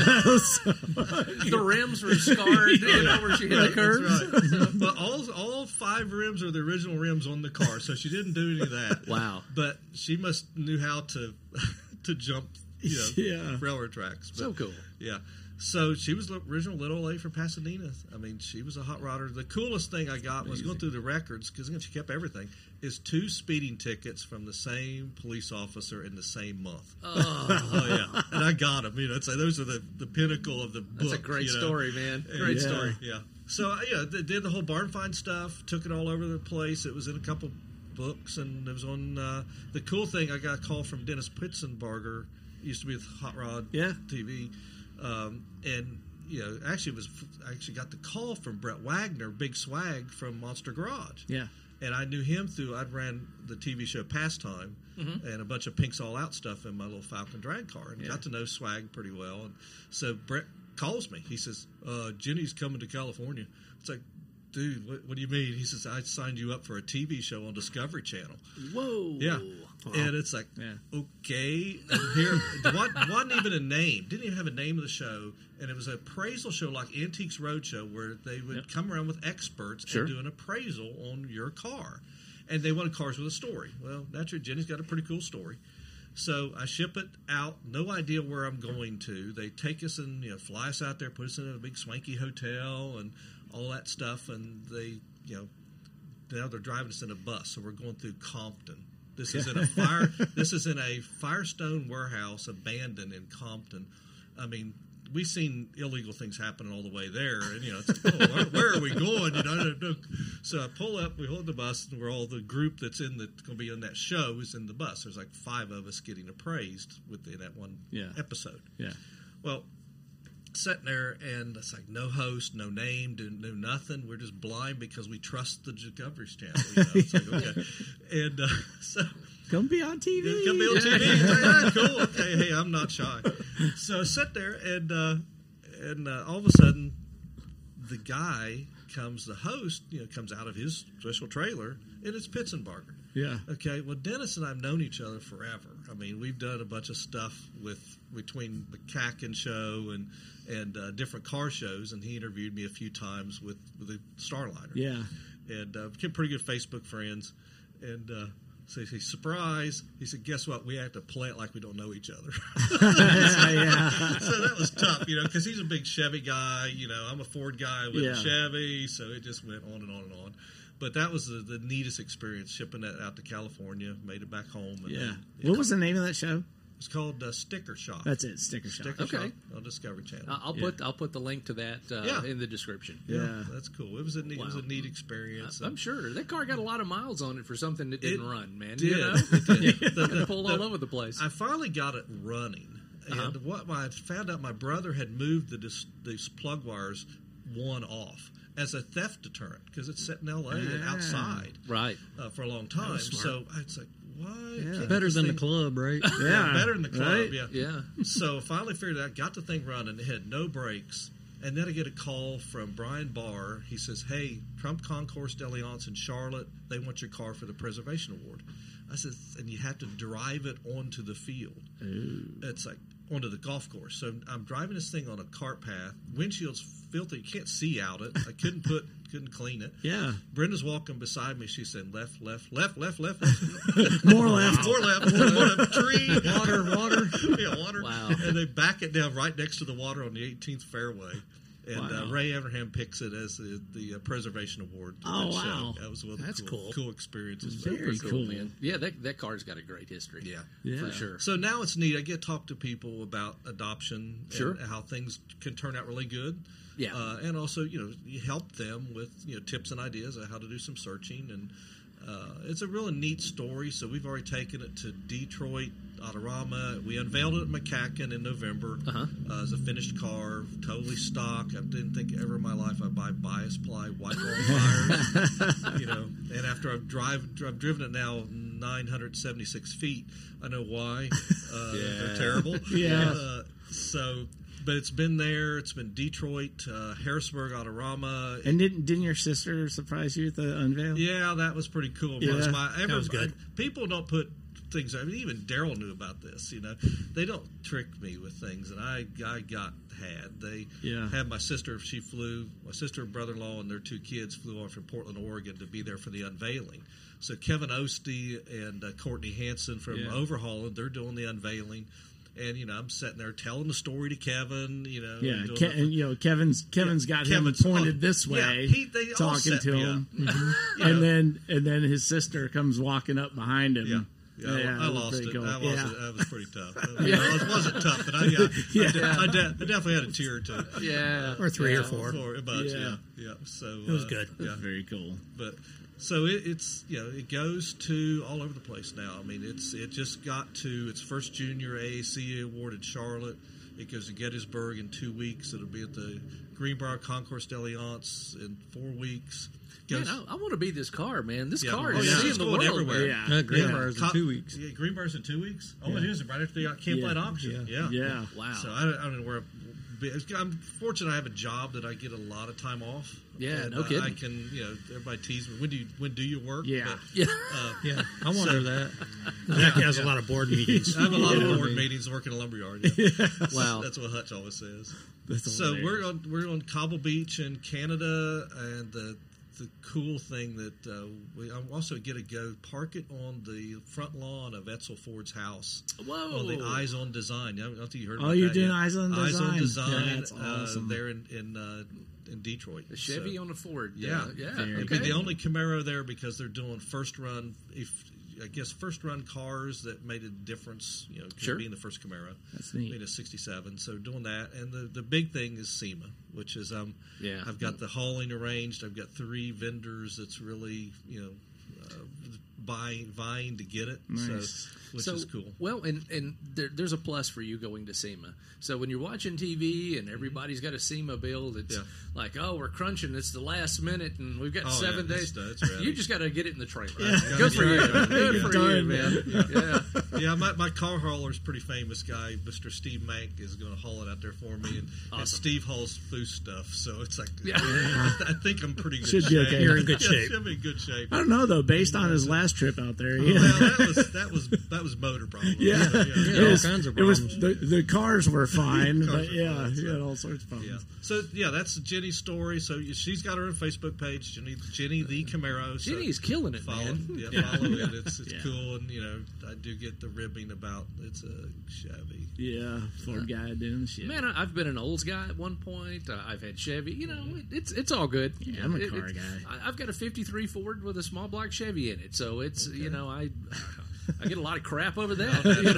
the rims were scarred. You know where she hit the curves. That's right. But all all five rims are the original rims on the car, so she didn't do any of that. Wow. But she must knew how to to jump, you know, Yeah. railroad tracks. But, So cool. Yeah. So she was the original little old lady from Pasadena. I mean, she was a hot rodder. The coolest thing I got was going through the records, because she kept everything, is two speeding tickets from the same police officer in the same month. Oh, Oh, yeah. And I got them. You know, so those are the, the pinnacle of the book. that's a great you know. story, man. And- Great Yeah. story. Yeah. So, uh, yeah, they did the whole barn find stuff, took it all over the place. It was in a couple books, and it was on uh, the cool thing. I got a call from Dennis Pitzenbarger, used to be with Hot Rod Yeah. T V, um, and you know, actually it was I actually got the call from Brett Wagner, Big Swag from Monster Garage, Yeah. and I knew him through I'd ran the T V show Pastime and a bunch of Pink's All Out stuff in my little Falcon drag car, and Yeah. got to know Swag pretty well. And so Brett calls me. He says, uh, "Jenny's coming to California." It's like, dude, what, what do you mean? He says, "I signed you up for a T V show on Discovery Channel." Whoa. Yeah. And it's like, Yeah. okay. And here, it wasn't, wasn't even a name. Didn't even have a name of the show. And it was an appraisal show like Antiques Roadshow, where they would Yep. come around with experts Sure. and do an appraisal on your car. And they wanted cars with a story. Well, naturally, Jenny's got a pretty cool story. So I ship it out, no idea where I'm going to. They take us and, you know, fly us out there, put us in a big swanky hotel and all that stuff. And they, you know, now they're driving us in a bus. So we're going through Compton. This is in a fire. This is in a Firestone warehouse, abandoned in Compton. I mean, we've seen illegal things happening all the way there, and you know, it's like, oh, where, where are we going? You know, I don't know. So I pull up, we hold the bus, and we're all the group that's in the going to be in that show is in the bus. There's like five of us getting appraised within that one Yeah. episode. Yeah. Well, sitting there, and it's like no host, no name, do- no nothing. We're just blind because we trust the Discovery Channel. You know? It's like, okay. And uh, so Come be on T V. it's gonna be on T V. It's like, ah, cool. Okay, hey, I'm not shy. So I sit there, and uh, and uh, all of a sudden, the guy comes, the host, you know, comes out of his special trailer, and it's Pitzenbarger. Yeah. Okay, well, Dennis and I have known each other forever. I mean, we've done a bunch of stuff with between the Kakin show and and uh, different car shows, and he interviewed me a few times with, with the Starliner. Yeah. And uh, became pretty good Facebook friends. And uh, so he said, surprise. He said, guess what? We have to play it like we don't know each other. yeah. So that was tough, you know, because he's a big Chevy guy. You know, I'm a Ford guy with Yeah. a Chevy, so it just went on and on and on. But that was the, the neatest experience, shipping that out to California, made it back home. And Yeah. then, What was the name of that show? It's called uh, Sticker Shop. That's it. Sticker Shock. Sticker Okay. Shop on Discovery Channel. Uh, I'll Yeah. put I'll put the link to that uh, Yeah. in the description. yeah, yeah. that's cool. It was a neat, it was a Wow. neat experience. I'm sure that car got a lot of miles on it for something that didn't It run, man. did. You know, It did. The- the- It pulled all the- over the place. I finally got it running, and Uh-huh. what I found out, my brother had moved the dis, these plug wires one off as a theft deterrent because it's set in L A and Ah. outside right. uh, for a long time. was smart. So it's like, why? Yeah. can't Better this than the thing- club, right? Yeah, better than the club. right? Yeah. Yeah. So finally figured out, got the thing running. It had no brakes. And then I get a call from Brian Barr. He says, hey, Trump Concourse d'Alliance in Charlotte, they want your car for the Preservation Award. I said, and you have to drive it onto the field. It's like onto the golf course. So I'm driving this thing on a cart path. Windshield's filthy. You can't see out it. I couldn't put, couldn't clean it. Yeah. Brenda's walking beside me. She said, left, left, left, left, left. More left. More left, more left. Tree. Water, water. Yeah, water. Wow. And they back it down right next to the water on the eighteenth fairway. And Wow. uh, Ray Evernham picks it as the, the uh, Preservation Award. to Oh, that show. wow. That was one of the That's cool, cool. cool experiences. Very Cool, cool. man. Yeah, that that car's got a great history. Yeah. Yeah. for sure. So now it's neat. I get to talk to people about adoption Sure. and how things can turn out really good. Yeah. Uh, and also, you know, you help them with, you know, tips and ideas on how to do some searching. And uh, it's a really neat story. So we've already taken it to Detroit, Autorama. We unveiled it at McCacken in November Uh-huh. uh, as a finished car, totally stock. I didn't think ever in my life I'd buy bias ply, white wall tires. You know, and after I've drive, I've driven it now nine hundred seventy-six feet. I know why. Uh, Yeah. They're terrible. Yeah. Uh, so, but it's been there. It's been Detroit, uh, Harrisburg, Autorama. And didn't didn't your sister surprise you at the unveil? Yeah, that was pretty cool. Yeah. Plus my, That was good. People don't put things. I mean, even Daryl knew about this. You know, they don't trick me with things, and I, I got had. They Yeah. had my sister. She flew. My sister and brother-in-law and their two kids flew on from Portland, Oregon, to be there for the unveiling. So Kevin Ostie and uh, Courtney Hanson from Yeah. Overhauling, they're doing the unveiling. And you know, I'm sitting there telling the story to Kevin. You know, Yeah, and doing Ke- the- and you know Kevin's Kevin's got Kevin's- him pointed oh, this yeah, way, he- they all talking set to me him, up. Mhm. You and know. then and then his sister comes walking up behind him. Yeah. Yeah, Yeah, I, I it was lost pretty it. cool. I lost Yeah. it. That was pretty tough. I mean, it wasn't tough, but I, yeah, Yeah. I, de- I, de- I definitely had a tear or two. Yeah, Or three yeah. or four. Four, a bunch, Yeah. yeah, yeah. So It was uh, good. Yeah, Very cool. but so it, it's you know it goes to all over the place now. I mean, it's it just got to its first junior A A C A award in Charlotte. It goes to Gettysburg in two weeks. It'll be at the Greenbrier Concours d'Alliance in four weeks. Man, Goes- I, I want to be this car, man. This Yeah. car Oh, is yeah. seeing It's the going world, everywhere. man. Yeah, Uh, Green yeah. Bars in Co- two weeks. Yeah, Greenbrier's in two weeks. Oh, Yeah. it is right after the Camplight Yeah. auction. Yeah. Yeah, Yeah. Wow. So I don't, I don't know where. I'm fortunate I have a job that I get a lot of time off. Yeah, and, no uh, kidding. I can, you know, everybody tease me. When do you when do you work? Yeah. But, Yeah. uh, Yeah, I wonder that. Zach has a lot of board meetings. I have a lot Yeah. of board meetings working a lumberyard. Yeah. Wow. That's what Hutch always says. That's So hilarious. we're on we're on Cobble Beach in Canada, and the the cool thing that uh, we I also get to go park it on the front lawn of Etzel Ford's house. Whoa. On the Eyes on Design. I don't know if you heard Oh, about you're that doing yet. Eyes on Eyes on Design. Design. Yeah, that's awesome. Uh, there in in, uh, in Detroit. The Chevy So, on the Ford. yeah, Uh, yeah. Very it'd Okay. be the only Camaro there because they're doing first run. If I guess first run cars that made a difference. You know, Sure. being the first Camaro. That's neat. Being a sixty-seven, so doing that, and the, the big thing is SEMA, which is um, Yeah. I've got the hauling arranged. I've got three vendors that's really you know uh, buying vying to get it, Nice. so which so, is cool. Well, and and there, there's a plus for you going to SEMA. So when you're watching T V and everybody's got a SEMA build, it's Yeah. like, oh, we're crunching. It's the last minute, and we've got Oh, seven yeah, days. it's- it's ready. You just got to get it in the trailer. Yeah. Good for you. Yeah. Good You're for you, done, man. Yeah. Yeah. Yeah, my, my car hauler's pretty famous guy, Mister Steve Mank, is going to haul it out there for me, and, and Awesome. Steve hauls food stuff, so it's like Yeah. I think I'm pretty good Should be shape. okay. You're in good Yeah, shape. should be in good shape. I don't know though. Based on his last trip out there, yeah, Well, that was that was that was motor problems. yeah, So, Yeah, It all was- kinds of It was problems. the, the cars were fine, Cars but were yeah, fine, he so- had all sorts of Yeah. problems. So yeah, that's Jenny's story. So she's got her own Facebook page, Jenny, Jenny the Camaro. So Jenny's killing it, follow, man. yeah, follow it. It's it's Yeah. cool, and you know I do get the ribbing about it's a Chevy. Yeah, Ford guy doing the shit. Man, I- I've been an Olds guy at one point. Uh, I've had Chevy. You know, it, it's it's all good. Yeah, I'm a It- car it- guy. I, I've got a fifty-three Ford with a small block Chevy in it, so it's you know I I get a lot of crap over that. You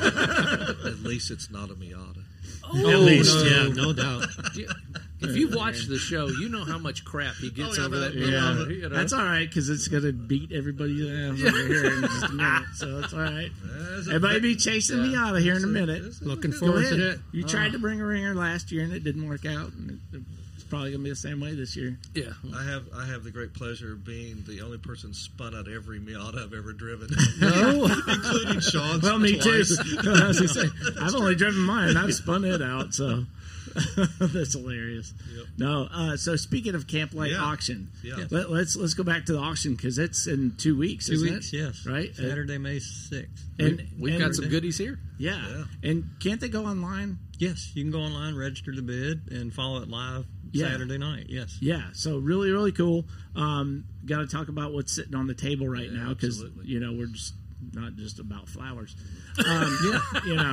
know? At least it's not a Miata. Oh, At least, no. yeah, no doubt. you- if you've watched the show, you know how much crap he gets Oh, yeah, over that- that. yeah. Miata, you know? That's all right because it's gonna beat everybody's ass over here in just a minute. So it's all right. There's a Everybody big- be chasing me out of here in a minute. This is- Looking this is- Go forward to ahead. that. You tried to bring a ringer last year and it didn't work out, and it, it's probably gonna be the same way this year. yeah. I have I have the great pleasure of being the only person spun out every Miata I've ever driven, No. including Sean's. Well, me twice. too. I was gonna say, I've only driven mine. and I've spun it out, so that's hilarious. Yep. No, uh, so speaking of Camp Light Yeah. auction, Yeah. let, let's let's go back to the auction because it's in two weeks. Two isn't weeks, it? yes. Right. Saturday, May sixth. And We've and- got some goodies here. Yeah. Yeah. And can't they go online? Yes, you can go online, register the bid, and follow it live Yeah. Saturday night. Yes. Yeah, so really, really cool. Um, Got to talk about what's sitting on the table right Yeah, now because absolutely. you know we're just not just about flowers. Um, yeah, you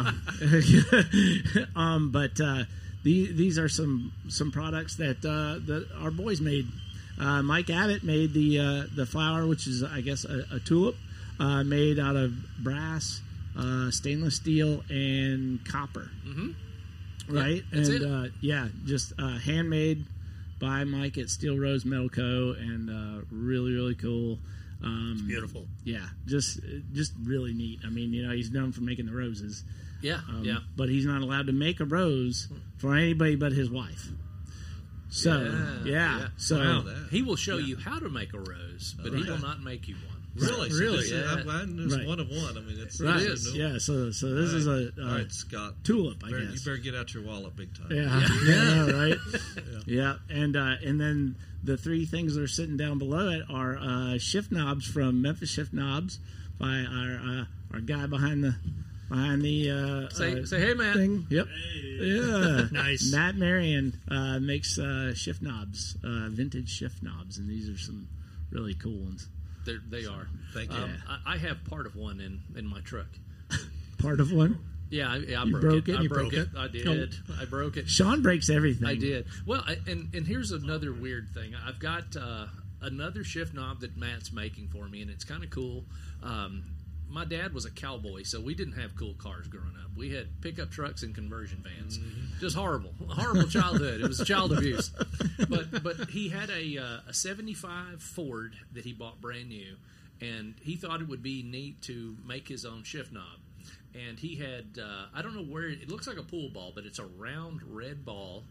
know, um, but uh, the, these are some some products that uh, that our boys made. Uh, Mike Abbott made the uh, the flower, which is I guess a, a tulip uh, made out of brass, uh, stainless steel, and copper. Mhm. Right, that's and it. Uh, yeah, just uh, handmade by Mike at Steel Rose Metal Co. and uh, really, really cool. Um, Beautiful. Yeah, just just really neat. I mean, you know, he's known for making the roses. Yeah, Um, yeah. But he's not allowed to make a rose for anybody but his wife. So, yeah. Yeah, yeah. So, Wow. that. He will show you how to make a rose, but he Okay. will not make you one. Really, So Really? this is- Yeah. I, I knew it's Right. one of one. I mean, it's right. it's a new- Yeah, so so this All is right. a, All uh right, Scott. tulip, I Better- guess. You better get out your wallet big time. Yeah, yeah, right. Yeah, and uh, and then the three things that are sitting down below it are uh, shift knobs from Memphis Shift Knobs by our uh, our guy behind the behind the uh, Say, uh, say, hey, man. thing. Yep. Yeah. Nice. Matt Marion uh, makes uh, shift knobs, uh, vintage shift knobs, and these are some really cool ones. They're, they are. Thank you. Um, I, I have part of one in, in my truck. Part of one. Yeah, I, yeah, I You broke, broke it. it? I You broke, broke it. it? I did. I broke it. Sean breaks everything. I did. Well, I, and and here's another weird thing. I've got uh, another shift knob that Matt's making for me, and it's kind of cool. Um, my dad was a cowboy, so we didn't have cool cars growing up. We had pickup trucks and conversion vans. Mm-hmm. Just horrible, horrible childhood. It was child abuse. But but he had a uh, a seventy-five Ford that he bought brand new, and he thought it would be neat to make his own shift knob. And he had, uh, I don't know where, it looks like a pool ball, but it's a round red ball.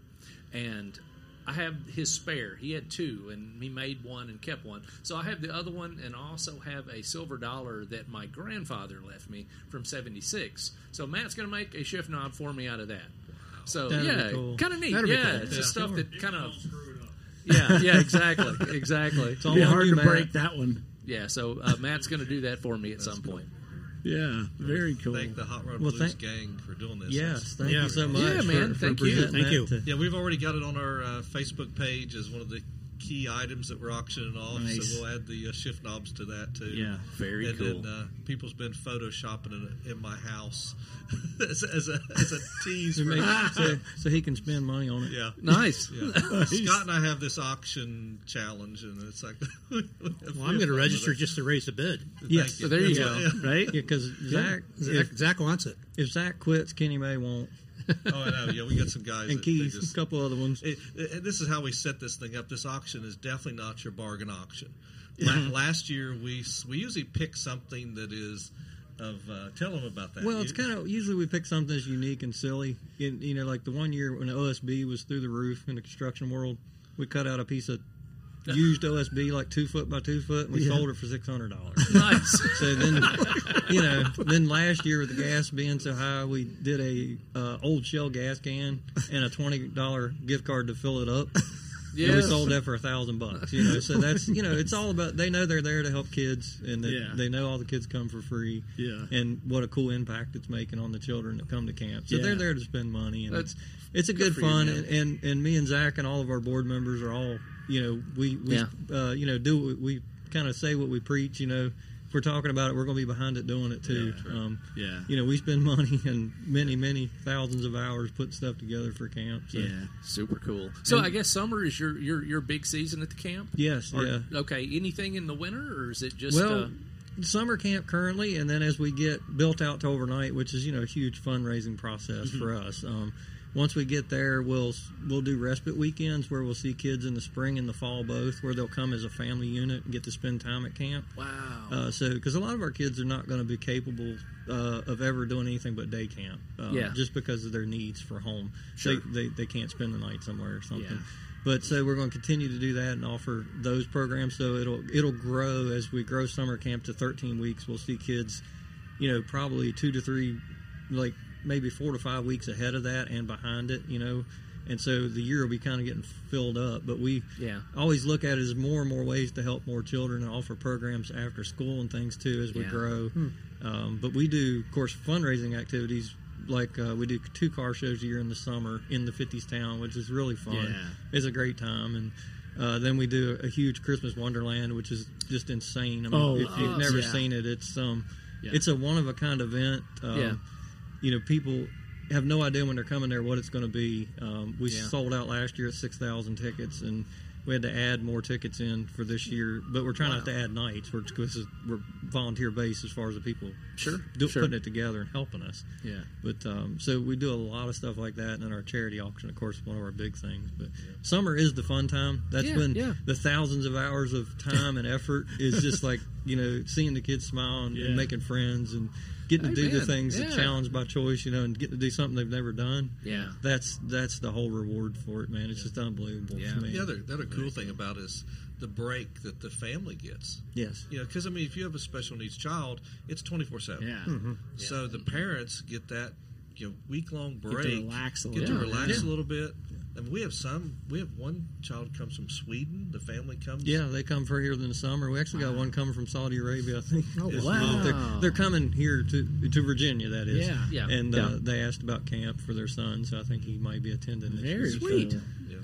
And I have his spare. He had two, and he made one and kept one. So I have the other one, and I also have a silver dollar that my grandfather left me from seventy-six. So Matt's going to make a shift knob for me out of that. So, That'd be yeah, cool. kind of neat. That'd be Yeah, cool. it's Yeah. just stuff Sure. that kind of, yeah, yeah, exactly, exactly. It's all It'd be on hard you, to Matt. break that one. Yeah, so uh, Matt's going to do that for me at some point. Yeah, very cool. Thank the Hot Rod Well, Blues thank- gang for doing this. Yes, thank Yeah. you so much. Yeah, man, for, thank for you. presenting Thank that you. to- Yeah, we've already got it on our uh, Facebook page as one of the key items that we're auctioning off. Nice. So we'll add the uh, shift knobs to that too. Yeah, very and cool. then uh, people's been photoshopping in, in my house as, as a as a tease. to For, make- so, so he can spend money on it. yeah. Nice. Yeah. Scott and I have this auction challenge, and it's like, Well, I'm going to register just to raise the bid. Yes. So there you That's go. what- yeah. Right? Yeah, because Zach, Zach, if, Zach wants it. if Zach quits, Kenny May won't, Oh, I know. Yeah, we got some guys. and that they Keith, just, a couple other ones. It, it, this is how we set this thing up. This auction is definitely not your bargain auction. La- last year, we we usually pick something that is of. Uh, tell them about that. Well, it's You- kind of usually we pick something that's unique and silly. In, you know, like the one year when the O S B was through the roof in the construction world, we cut out a piece of used O S B, like two foot by two foot, and we Yeah. sold it for six hundred dollars. Nice. So then, you know, then last year with the gas being so high, we did a uh, old Shell gas can and a twenty dollar gift card to fill it up. And we Yes. sold that for a thousand bucks. You know, so that's you know, it's all about. They know they're there to help kids, and that Yeah. they know all the kids come for free. Yeah. and what a cool impact it's making on the children that come to camp. So Yeah. they're there to spend money, and That's it's it's a good good, for you, fun. man. and, and and me and Zach and all of our board members are all you know we we Yeah. uh, you know do what we kind of say what we preach. You know, if we're talking about it, we're going to be behind it doing it too. Yeah, um, Yeah. you know, we spend money and many many thousands of hours putting stuff together for camp. So. Yeah. Super cool. So And- I guess summer is your, your your big season at the camp? Yes, Or- yeah. Okay. Anything in the winter, or is it just? Well, uh, summer camp currently, and then as we get built out to overnight, which is you know a huge fundraising process Mm-hmm. for us. Um, once we get there, we'll we'll do respite weekends where we'll see kids in the spring and the fall both, where they'll come as a family unit and get to spend time at camp. wow. Uh, so, because a lot of our kids are not going to be capable uh, of ever doing anything but day camp, um, Yeah. just because of their needs for home. Sure. They, they they can't spend the night somewhere or something. Yeah. But so we're going to continue to do that and offer those programs. So it'll it'll grow as we grow summer camp to thirteen weeks. We'll see kids, you know, probably two to three, like maybe four to five weeks ahead of that and behind it. You know. And so the year will be kind of getting filled up, but we Yeah. always look at it as more and more ways to help more children and offer programs after school and things too as we Yeah. grow. Um, but we do, of course, fundraising activities like uh, we do two car shows a year in the summer in the fifties town, which is really fun. Yeah. It's a great time, and uh, then we do a huge Christmas Wonderland, which is just insane. I mean, Oh, if you've uh, never yeah. seen it, it's um, Yeah. it's a one of a kind event. Um, Yeah. You know, people have no idea when they're coming there what it's going to be. Um, we Yeah. sold out last year at six thousand tickets, and we had to add more tickets in for this year. But we're trying not to add nights. We're, cause we're volunteer based as far as the people Sure. do, Sure. putting it together and helping us. Yeah. But um, so we do a lot of stuff like that, and then our charity auction, of course, is one of our big things. But summer is the fun time. That's Yeah, when yeah. the thousands of hours of time and effort is just like you know seeing the kids smile and, Yeah. and making friends and getting Hey, to do the man, things yeah. that challenge by choice, you know, and getting to do something they've never done. Yeah. That's that's the whole reward for it, man. It's just unbelievable Yeah. to me. The other the other cool thing about it is the break that the family gets. Yes. You know, because I mean, if you have a special needs child, it's twenty four seven. Yeah. So the parents get that you know week long break, to relax a get little to bit. relax Yeah. a little bit. And we have some. We have one child comes from Sweden. The family comes. Yeah, they come for here in the summer. We actually got one coming from Saudi Arabia, I think. Oh, Yes. wow. They're, they're coming here to to Virginia, that is. Yeah. Yeah. And Yeah. Uh, they asked about camp for their son, so I think he might be attending this Very year. sweet. So, Yeah.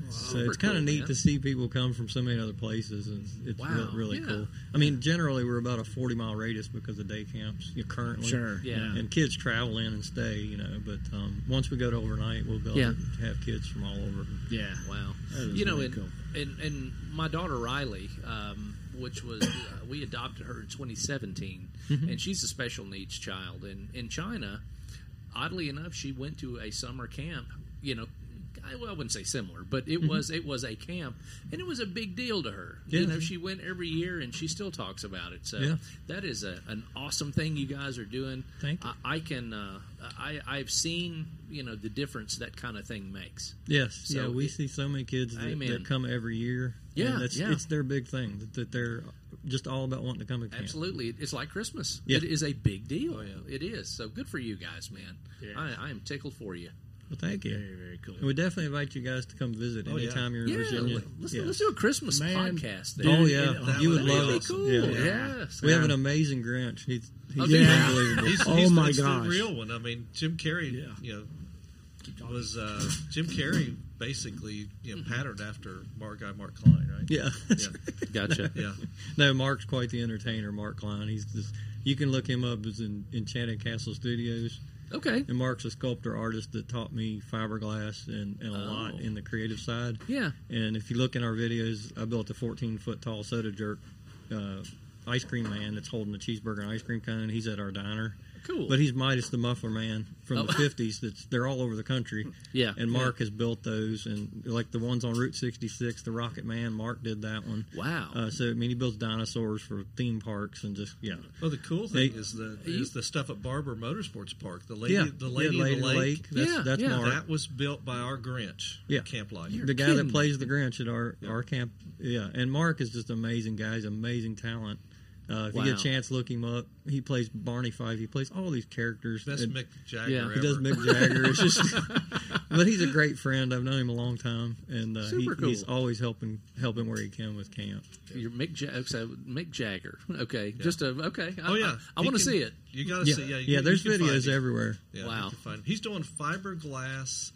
So it's Super kind of cool, neat man. to see people come from so many other places, and it's Wow, really, really yeah. cool. I mean, generally we're about a forty mile radius because of day camps. You know, currently, Sure. Yeah. and kids travel in and stay. You know, but um, once we go to overnight, we'll be able Yeah. to have kids from all over. Yeah. Wow. That is You know, really and, cool. and and my daughter Riley, um, which was uh, we adopted her in twenty seventeen, Mm-hmm. and she's a special needs child. And in China, oddly enough, she went to a summer camp. You know. I, well, I wouldn't say similar, but it was it was a camp, and it was a big deal to her. You Yeah. know, she went every year, and she still talks about it. So Yeah. that is a, an awesome thing you guys are doing. Thank you. I, I can uh, I I've seen you know the difference that kind of thing makes. Yes, So yeah, we it- see so many kids that, Amen. that come every year. Yeah, and that's, yeah. it's their big thing that, that they're just all about wanting to come to camp. Absolutely, it's like Christmas. Yeah. It is a big deal. Oh, yeah. It is. So good for you guys, man. Yeah. I, I am tickled for you. Well, thank you. Very, very cool. And we definitely invite you guys to come visit Oh, yeah. anytime you're in Yeah, Virginia. let's, Yeah. let's do a Christmas Man, podcast. dude, There. Oh yeah, That you would would be love That'd it. be cool. Yeah. Yes. We have an amazing Grinch. He's, he's Okay. Yeah. unbelievable. He's, Oh, he's my it's gosh. the real one. I mean, Jim Carrey, Yeah. you know, was uh, Jim Carrey basically you know patterned after Mark guy Mark Klein, right? Yeah. Yeah, Gotcha. yeah. No, Mark's quite the entertainer. Mark Klein. He's just, you can look him up. It's in Enchanted Castle Studios. Okay. And Mark's a sculptor artist that taught me fiberglass and, and a lot Oh. in the creative side. Yeah. And if you look in our videos, I built a fourteen foot tall soda jerk uh, ice cream man that's holding a cheeseburger and ice cream cone. He's at our diner. Cool. But he's Midas the Muffler Man from Oh. the fifties. That's they're all over the country. Yeah. And Mark has built those, and like the ones on Route sixty-six, the Rocket Man. Mark did that one. Wow. Uh, so I mean, he builds dinosaurs for theme parks and just yeah. Well, the cool thing They- is the You- is the stuff at Barber Motorsports Park. The lady, Yeah, the lady, yeah, Lady in the lake. That's, Yeah, that's yeah. Mark. That was built by our Grinch. Yeah. Camp Light. You're the guy kidding that me. plays the Grinch at our, our camp. Yeah, and Mark is just an amazing guy. He's an amazing talent. Uh, if you get Wow. a chance, look him up. He plays Barney Fife. He plays all these characters. Best And Mick Jagger Yeah. ever. he does Mick Jagger. It's just, but he's a great friend. I've known him a long time, and uh, he, Super cool. he's always helping helping where he can with camp. You're Mick, ja- so Mick Jagger. Okay. Just a okay. I, Oh yeah, I, I He want to can- see it. You got to Yeah, see. Yeah, you, yeah. you There's can find videos it. everywhere. Yeah, Wow. you can find. He's doing fiberglass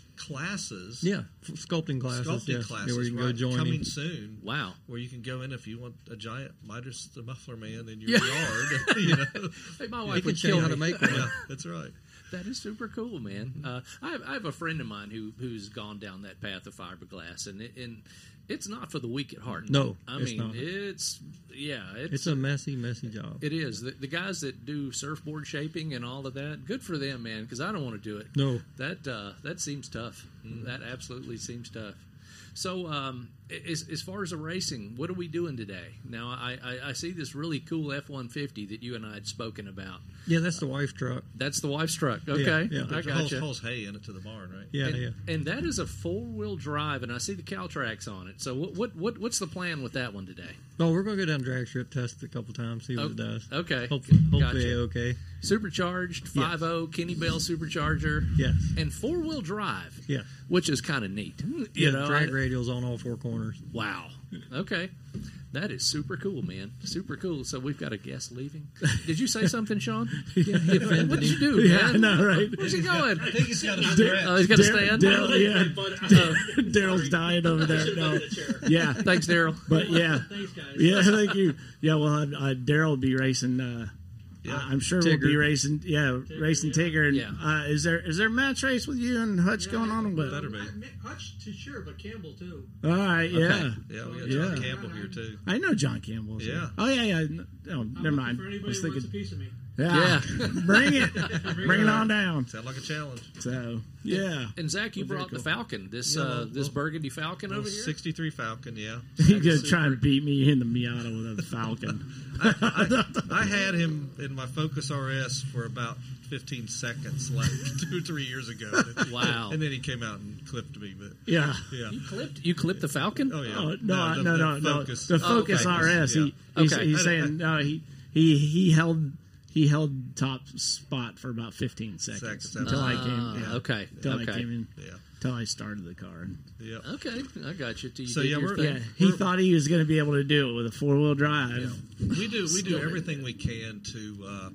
classes. Yeah, f- sculpting classes. Sculpting yeah. classes. yeah, where you can right, go join coming him. soon. Wow. Where you can go in if you want a giant Midas the Muffler Man in your Yeah. yard. You know, Hey, my He wife can would show you kill how me. to make one. yeah, that's right. That is super cool, man. Uh, I, have, I have a friend of mine who who's gone down that path of fiberglass, and it, and it's not for the weak at heart. No, I it's mean not. it's yeah, it's, It's a messy, messy job. it is the, the guys that do surfboard shaping and all of that. Good for them, man. Because I don't want to do it. No. That uh, that seems tough. That absolutely seems tough. So, um, as, as far as the racing, what are we doing today? Now, I, I, I see this really cool F one fifty that you and I had spoken about. Yeah, that's the wife's truck. That's the wife's truck. Okay, yeah. I Holds, gotcha. holds hay in it to the barn, right? Yeah, and, yeah. and that is a four wheel drive, and I see the Caltrax on it. So, what, what what what's the plan with that one today? Well, we're going to go down drag strip, test it a couple times, see what Oh, it does. okay. Hopefully, hopefully Gotcha. okay. Supercharged, five oh, Kenny Bell supercharger. Yes. And four wheel drive. Yeah. Which is kind of neat. You Yeah, know, drag I- radials on all four corners. Wow. Okay. That is super cool, man. Super cool. So we've got a guest leaving. Did you say something, Sean? Yeah, he offended What did you him. do, Yeah, I man? know, right? Where's he going? I think he's got a stretch. Oh, he's got to Dar- stand? Daryl, yeah. Uh, Daryl's dying over there. No. Yeah. thanks, Daryl. But yeah. Thanks, guys. Yeah, thank you. Yeah, well, uh, uh, Daryl will be racing. Uh, Yeah. I'm sure we'll be Tigger. racing. Yeah, racing Tigger. And, Yeah. uh, is there is there a match race with you and Hutch going on? But Better be. Hutch to sure, but Campbell too. all right, yeah. Yeah, we got Yeah. John Campbell here too. I know John Campbell. so- Yeah. Oh yeah, yeah. No, oh, I'm never looking mind. For I anybody was who wants a thinking. piece of me. Yeah. Bring it. Bring it on down. Sound like a challenge. So yeah. And Zach, you Very brought the cool. Falcon, this Yeah, uh, well, this well, burgundy Falcon over here. sixty-three Falcon, yeah. He could try and beat me in the Miata with a Falcon. I, I, I had him in my Focus R S for about fifteen seconds, like two or three years ago. Wow. And then he came out and clipped me, but Yeah. yeah. You clipped, you clipped the Falcon? Oh, yeah. Oh no, the- no, the no, no. Focus. The Focus Oh, R S. yeah. He, he's, Okay. he's I- saying no. He he he held he held top spot for about fifteen seconds, Seconds. until I Ah, came. Yeah, okay. Until okay. I came in. Yeah. Until I started the car. Yeah. Okay, I got you. Till you So, did yeah, your we're- thing. Yeah, he We're- thought he was going to be able to do it with a four wheel drive. We do we Still do didn't. everything we can to uh,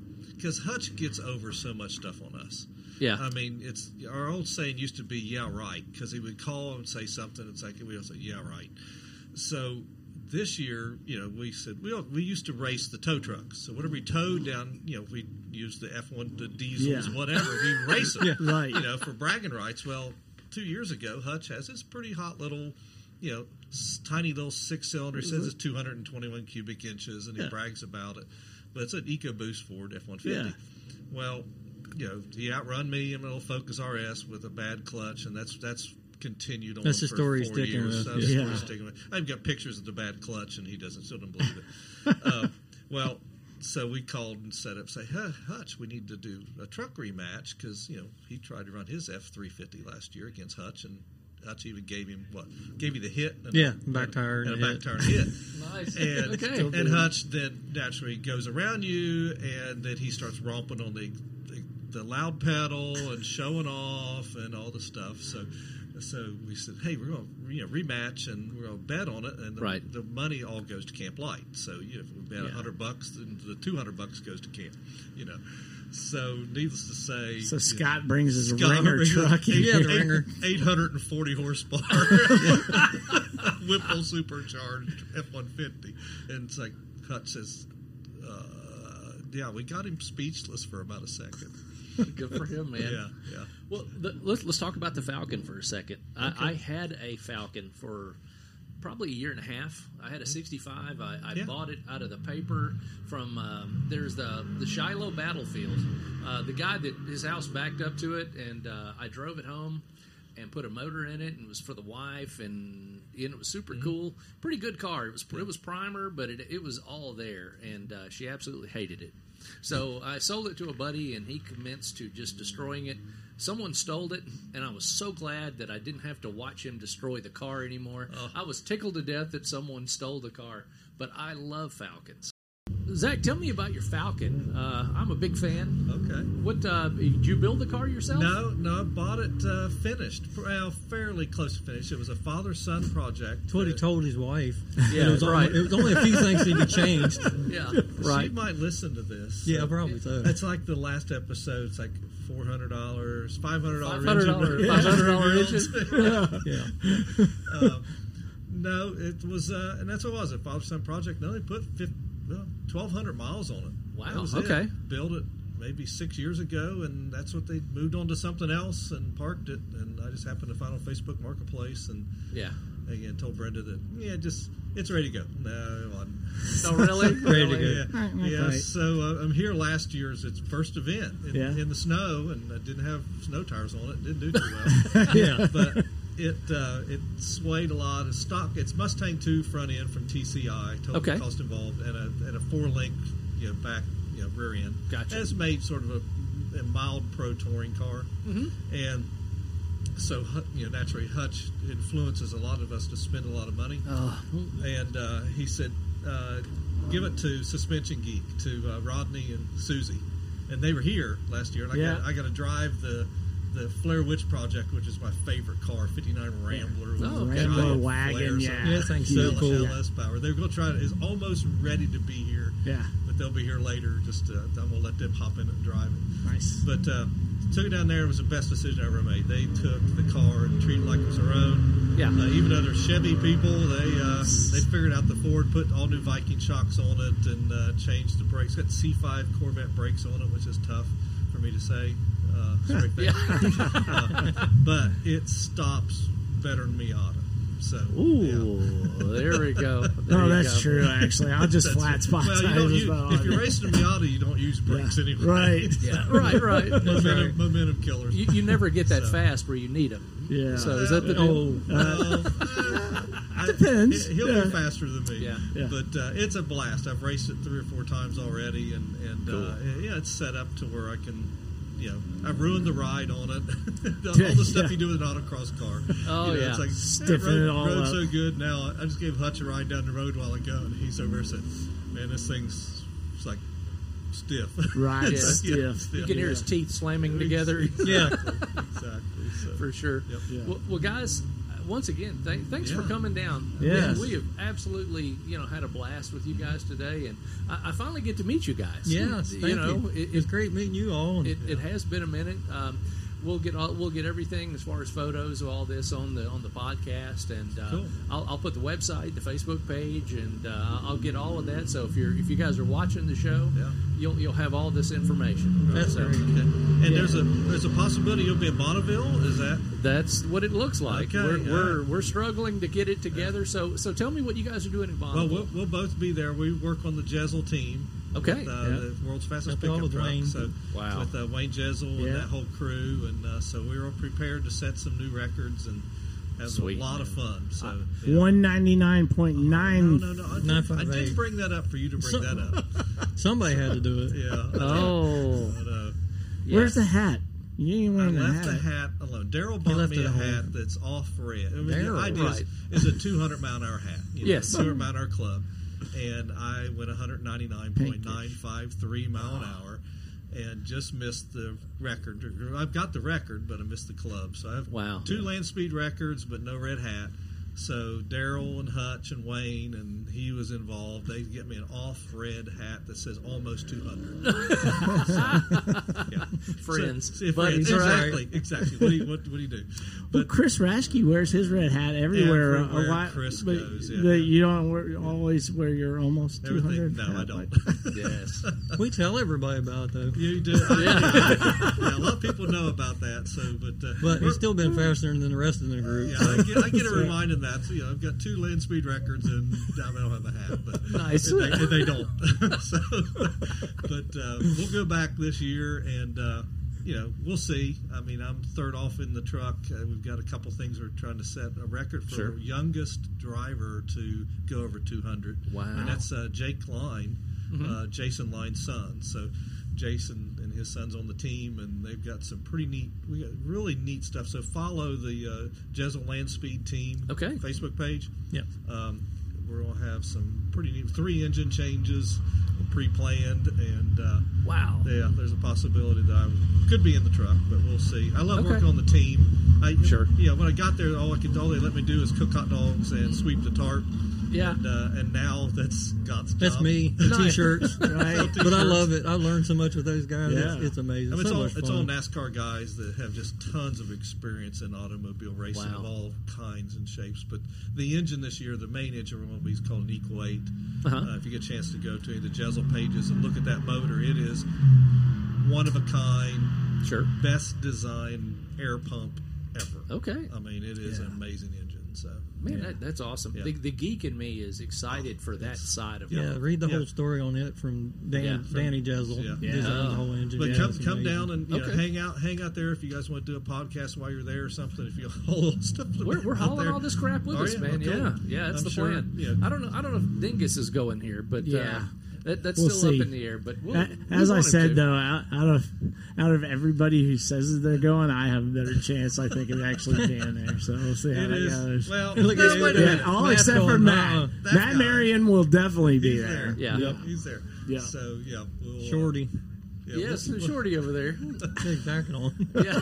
because Hutch gets over so much stuff on us. Yeah. I mean, it's our old saying used to be "yeah, right," because he would call and say something, and say, we all say "yeah, right." So this year, you know, we said we all, we used to race the tow trucks. So whatever we towed down, you know, we used the F one, the diesels, Yeah. whatever. We race them, Yeah, right. You know, for bragging rights. Well, two years ago, Hutch has this pretty hot little, you know, s- tiny little six cylinder. Says it's two hundred twenty-one cubic inches, and he Yeah. brags about it. But it's an EcoBoost Ford F one fifty. Yeah. Well, you know, he outrun me in a little Focus R S with a bad clutch, and that's that's continued on That's the for story he's four sticking years. with. That's the story Yeah. he's sticking with. I've got pictures of the bad clutch, and he doesn't still doesn't believe it. uh, well, so we called and set up, say, hey, Hutch, we need to do a truck rematch because you know he tried to run his F three fifty last year against Hutch, and Hutch even gave him what gave you the hit, and Yeah, a, back tire and, and a hit. back tire and hit. Nice. And, Okay. and Hutch then naturally goes around you, and then he starts romping on the, the the loud pedal and showing off and all the stuff. So, so we said, hey, we're going to you know rematch and we're going to bet on it, and the, Right. the money all goes to Camp Light. So you know, if we bet a Yeah. hundred bucks, then the two hundred bucks goes to camp. You know. So, needless to say, So Scott brings his Scott Ringer brings truck. eight- Yeah, the Ringer. eight hundred forty horsepower, Whipple supercharged F one fifty, and it's like Hutch says, uh, "Yeah, we got him speechless for about a second." Good for him, man. Yeah, yeah. Well, the, let's let's talk about the Falcon for a second. I, I had a Falcon for probably a year and a half. I had a sixty-five. I, I Yeah. bought it out of the paper from um, there's the the Shiloh battlefield. Uh, the guy that his house backed up to it, and uh, I drove it home and put a motor in it, and it was for the wife, and, and it was super cool. Pretty good car. It was it was primer, but it it was all there, and uh, she absolutely hated it. So I sold it to a buddy, and he commenced to just destroying it. Someone stole it, and I was so glad that I didn't have to watch him destroy the car anymore. I was tickled to death that someone stole the car, but I love Falcons. Zach, tell me about your Falcon. Uh, I'm a big fan. Okay. What uh, did you build the car yourself? No, no, I bought it uh, finished, well, fairly close to finished. It was a father-son project. That's what he Uh, told his wife. Yeah, it was right. Only, it was only a few things that he changed. Yeah, She might listen to this. Yeah, probably so. It's like the last episode. It's like four hundred dollars, five hundred dollars, five hundred dollars, five hundred dollars. Yeah. um, no, it was, uh, and that's what it was. A father-son project. They only put fifty, well, twelve hundred miles on it. Wow, That was okay. it. Built it maybe six years ago, and that's what they moved on to something else and parked it. And I just happened to find it on Facebook Marketplace, and Yeah. again told Brenda that yeah, just it's ready to go. No, it wasn't. Oh, really? Ready to Really? go. Yeah, Right, yeah. right. So uh, I'm here last year's its first event in, Yeah. in the snow, and I didn't have snow tires on it. Didn't do too well. Yeah. But it uh, it swayed a lot. It's stock. It's Mustang two front end from T C I. Total Okay. cost involved, and a and a four link you know back you know rear end. Gotcha. And it's made sort of a, a mild pro touring car, Mhm. and so Hu- you know naturally Hutch influences a lot of us to spend a lot of money. Oh, And uh, he said, uh, give it to Suspension Geek, to uh, Rodney and Susie. And they were here last year. And I Yeah. got I got to drive the the Flare Witch Project, which is my favorite car, fifty-nine Rambler. with Oh, a okay. giant Rambler flare, wagon, so yeah. Yeah, that thing's so so cool. L S power. They were going to try it. It's almost ready to be here. Yeah. But they'll be here later. Just uh, I'm going to let them hop in and drive it. Nice. But uh, took it down there. It was the best decision I ever made. They took the car and treated it like it was their own. Yeah. Uh, even other Chevy people, they uh, they figured out the Ford, put all new Viking shocks on it, and uh, changed the brakes. Got C five Corvette brakes on it, which is tough for me to say. Uh, sorry, uh, but it stops better than Miata. So, Ooh, there we go. There No, you that's go. true. Actually, I'll just That's flat it. spot Well, you tires don't as use- well. if you're racing a Miata, you don't use brakes Yeah. anyway. Right. Yeah, right, right. That's momentum, right. momentum killers. You, you never get that So. fast where you need them. Yeah. So is that the deal? Oh, Uh, depends. He- He'll Yeah. be faster than me. Yeah. Yeah. But uh, it's a blast. I've raced it three or four times already, and, and Cool. uh, yeah, it's set up to where I can, you know, I've ruined the ride on it. All the stuff Yeah. you do with an autocross car. Oh, You know, yeah. It's like, Stiffen hey, road, it all road's up. so good now. I just gave Hutch a ride down the road a while ago, and he's over there saying, man, this thing's it's like stiff. Right, Yeah. stiff. You can hear his teeth slamming together. Exactly. exactly. So, For sure. Yep. Yeah. Well, well, guys, once again, th- thanks for Yeah. coming down. Yes. We, we have absolutely, you know, had a blast with you guys today, and I, I finally get to meet you guys. Yes, thank you know, you. It, It's it, great meeting you all. And it, it has been a minute. Um, we'll get all, we'll get everything as far as photos of all this on the on the podcast, and uh, Cool. I'll, I'll put the website, the Facebook page, and uh, I'll get all of that. So if you're if you guys are watching the show, Yeah. you'll you'll have all this information. That's so, great. And Yeah. there's a there's a possibility you'll be in Bonneville. Is that? That's what it looks like. Okay, we're, all we're right. we're struggling to get it together. So so tell me what you guys are doing in Well, Bonneville. we'll, we'll both be there. We work on the Jezel team. Okay. With, uh, Yeah. the world's fastest That's all pickup with truck. Wayne. So Wow. with uh, Wayne Jezel Yeah. and that whole crew, and uh, so we were all prepared to set some new records and have Sweet, a lot of man. fun. So yeah. One ninety nine point No, nine. no, no. I, Nine did, five I did eight. bring that up for you to bring So- that up. Somebody had to do it. Yeah. Oh, But, uh, where's the hat? You ain't I wearing the left hat. the hat alone. Daryl He bought left me it a at home. hat that's off red. I mean, the Daryl, idea right. is, is a two hundred mile an hour hat. You know, Yes. two hundred mile an hour club. And I went one ninety-nine point nine five three mile an hour and just missed the record. I've got the record, but I missed the club. So I have Wow. two land speed records, but no red hat. So Daryl and Hutch and Wayne, and he was involved. They get me an off-red hat that says almost two hundred. yeah. Friends. So, if Buddies, friends, right? exactly, exactly. What do you what, what do you do? Well, Chris Raschke wears his red hat everywhere. Everywhere a lot, Chris but goes, yeah. the- you don't wear, always wear your almost two Everything. hundred. No, I hat, don't. like- Yes. We tell everybody about it, though. You do. I, yeah, a lot of people know about that. So, but uh, But we're- he's still been faster than the rest of the group. Yeah, I get, I get a reminder that. So, you know, I've got two land speed records, and I don't have a hat, but Nice. and they, and they don't. so, but uh, we'll go back this year, and uh, you know, we'll see. I mean, I'm third off in the truck. Uh, we've got a couple things we're trying to set a record for Sure. the youngest driver to go over two hundred. Wow. And that's uh, Jake Line, Mm-hmm. uh, Jason Line's son. So Jason and his son's on the team, and they've got some pretty neat, we got really neat stuff. So follow the uh, Jezel Land Speed Team Okay. Facebook page. Yep. Um, we're going to have some pretty neat three engine changes pre-planned, and uh, Wow. yeah, there's a possibility that I could be in the truck, but we'll see. I love Okay. working on the team. I, Sure. You know, when I got there, all I could, all they let me do is cook hot dogs and sweep the tarp. Yeah. And, uh, and now that's God's That's job. me. The Nice. T-shirts. Right. But I love it. I learned so much with those guys. Yeah. It's, it's amazing. I mean, so it's, all, much it's fun. all NASCAR guys that have just tons of experience in automobile racing Wow. of all kinds and shapes. But the engine this year, the main engine we're going to be is called an Equal eight. Uh-huh. Uh, if you get a chance to go to the Jezel pages and look at that motor, it is one of a kind, Sure. best design air pump ever. Okay. I mean, it is Yeah. an amazing engine. So Man, that, that's awesome. Yeah. The, the geek in me is excited for that side of it. Yeah, read the Yeah. whole story on it from Dan, Yeah. Danny Jezel. Yeah. Yeah. Designed the whole engine. But Yeah, come it's come amazing. down and you know, Okay. hang out hang out there if you guys want to do a podcast while you're there or something. If you haul stuff, We're, we're out hauling there. all this crap with Are us, you? man. Oh, cool. Yeah, yeah, that's I'm the sure, plan. yeah. I don't know. I don't know if Dingus is going here, but uh, Yeah. that, that's We'll still see. up in the air. But we'll, A- we As I want him said, to. though, out, out of out of everybody who says that they're going, I have a better chance, I think, of actually being there. So we'll see how It that is. goes. Well, Look no, at you. wait a yeah, minute. all Matt's except for going, Matt. uh-uh. That Matt guy. Marion will definitely be He's there. there. Yeah. Yep, he's there. Yeah. So yeah, we'll, uh, Shorty. yeah, yes, we'll- the shorty over there. Exactly on. Yeah,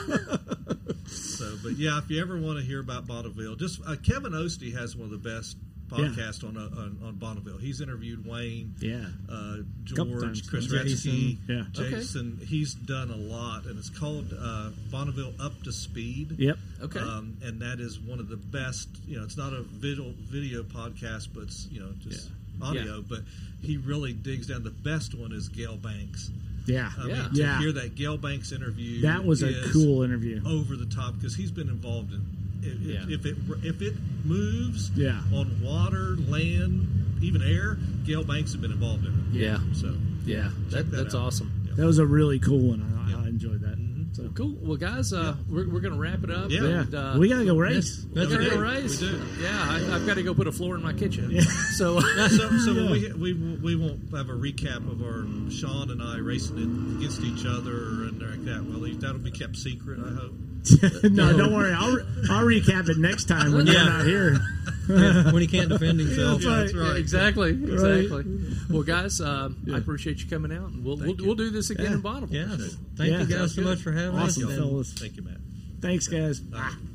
So, but yeah, if you ever want to hear about Bonneville, just uh, Kevin Ostie has one of the best podcasts on, uh, on on Bonneville. He's interviewed Wayne, Yeah. uh, Couple George, times. Chris Jason. Retzke, Yeah. Jason. He's done a lot, and it's called uh, Bonneville Up to Speed. Yep. okay. Um, and that is one of the best. You know, it's not a video video podcast, but it's you know just audio. Yeah. But he really digs down. The best one is Gail Banks. Yeah. I Yeah. mean, to Yeah. hear that Gail Banks interview, That was a is cool interview. over the top because he's been involved in. If, Yeah. if it if it moves Yeah. on water, land, even air, Gail Banks has been involved in it. yeah, So yeah. That, that that's out. awesome. That was a really cool one. I, Yeah. I enjoyed that. So Cool. Well, guys, uh, we're, we're going to wrap it up. Yeah. yeah, And, uh, we gotta go race. we That's gotta right. go race. We do. Yeah, I, I've got to go put a floor in my kitchen. So, so, so we, we we won't have a recap of our Sean and I racing it against each other or anything like that. Well, that'll be kept secret, I hope. no, don't worry. I'll I'll recap it next time when Yeah. you're not here. Yeah, when he can't defend himself. Yeah, that's Yeah, right. exactly, exactly. Well, guys, uh, Yeah. I appreciate you coming out, and we'll we'll, you. we'll do this again Yeah. in Bonneville. Yes. Thank Yeah. you guys Sounds so good. much for having Awesome, us. and fellas. Thank you, Matt. Thanks, guys. All right.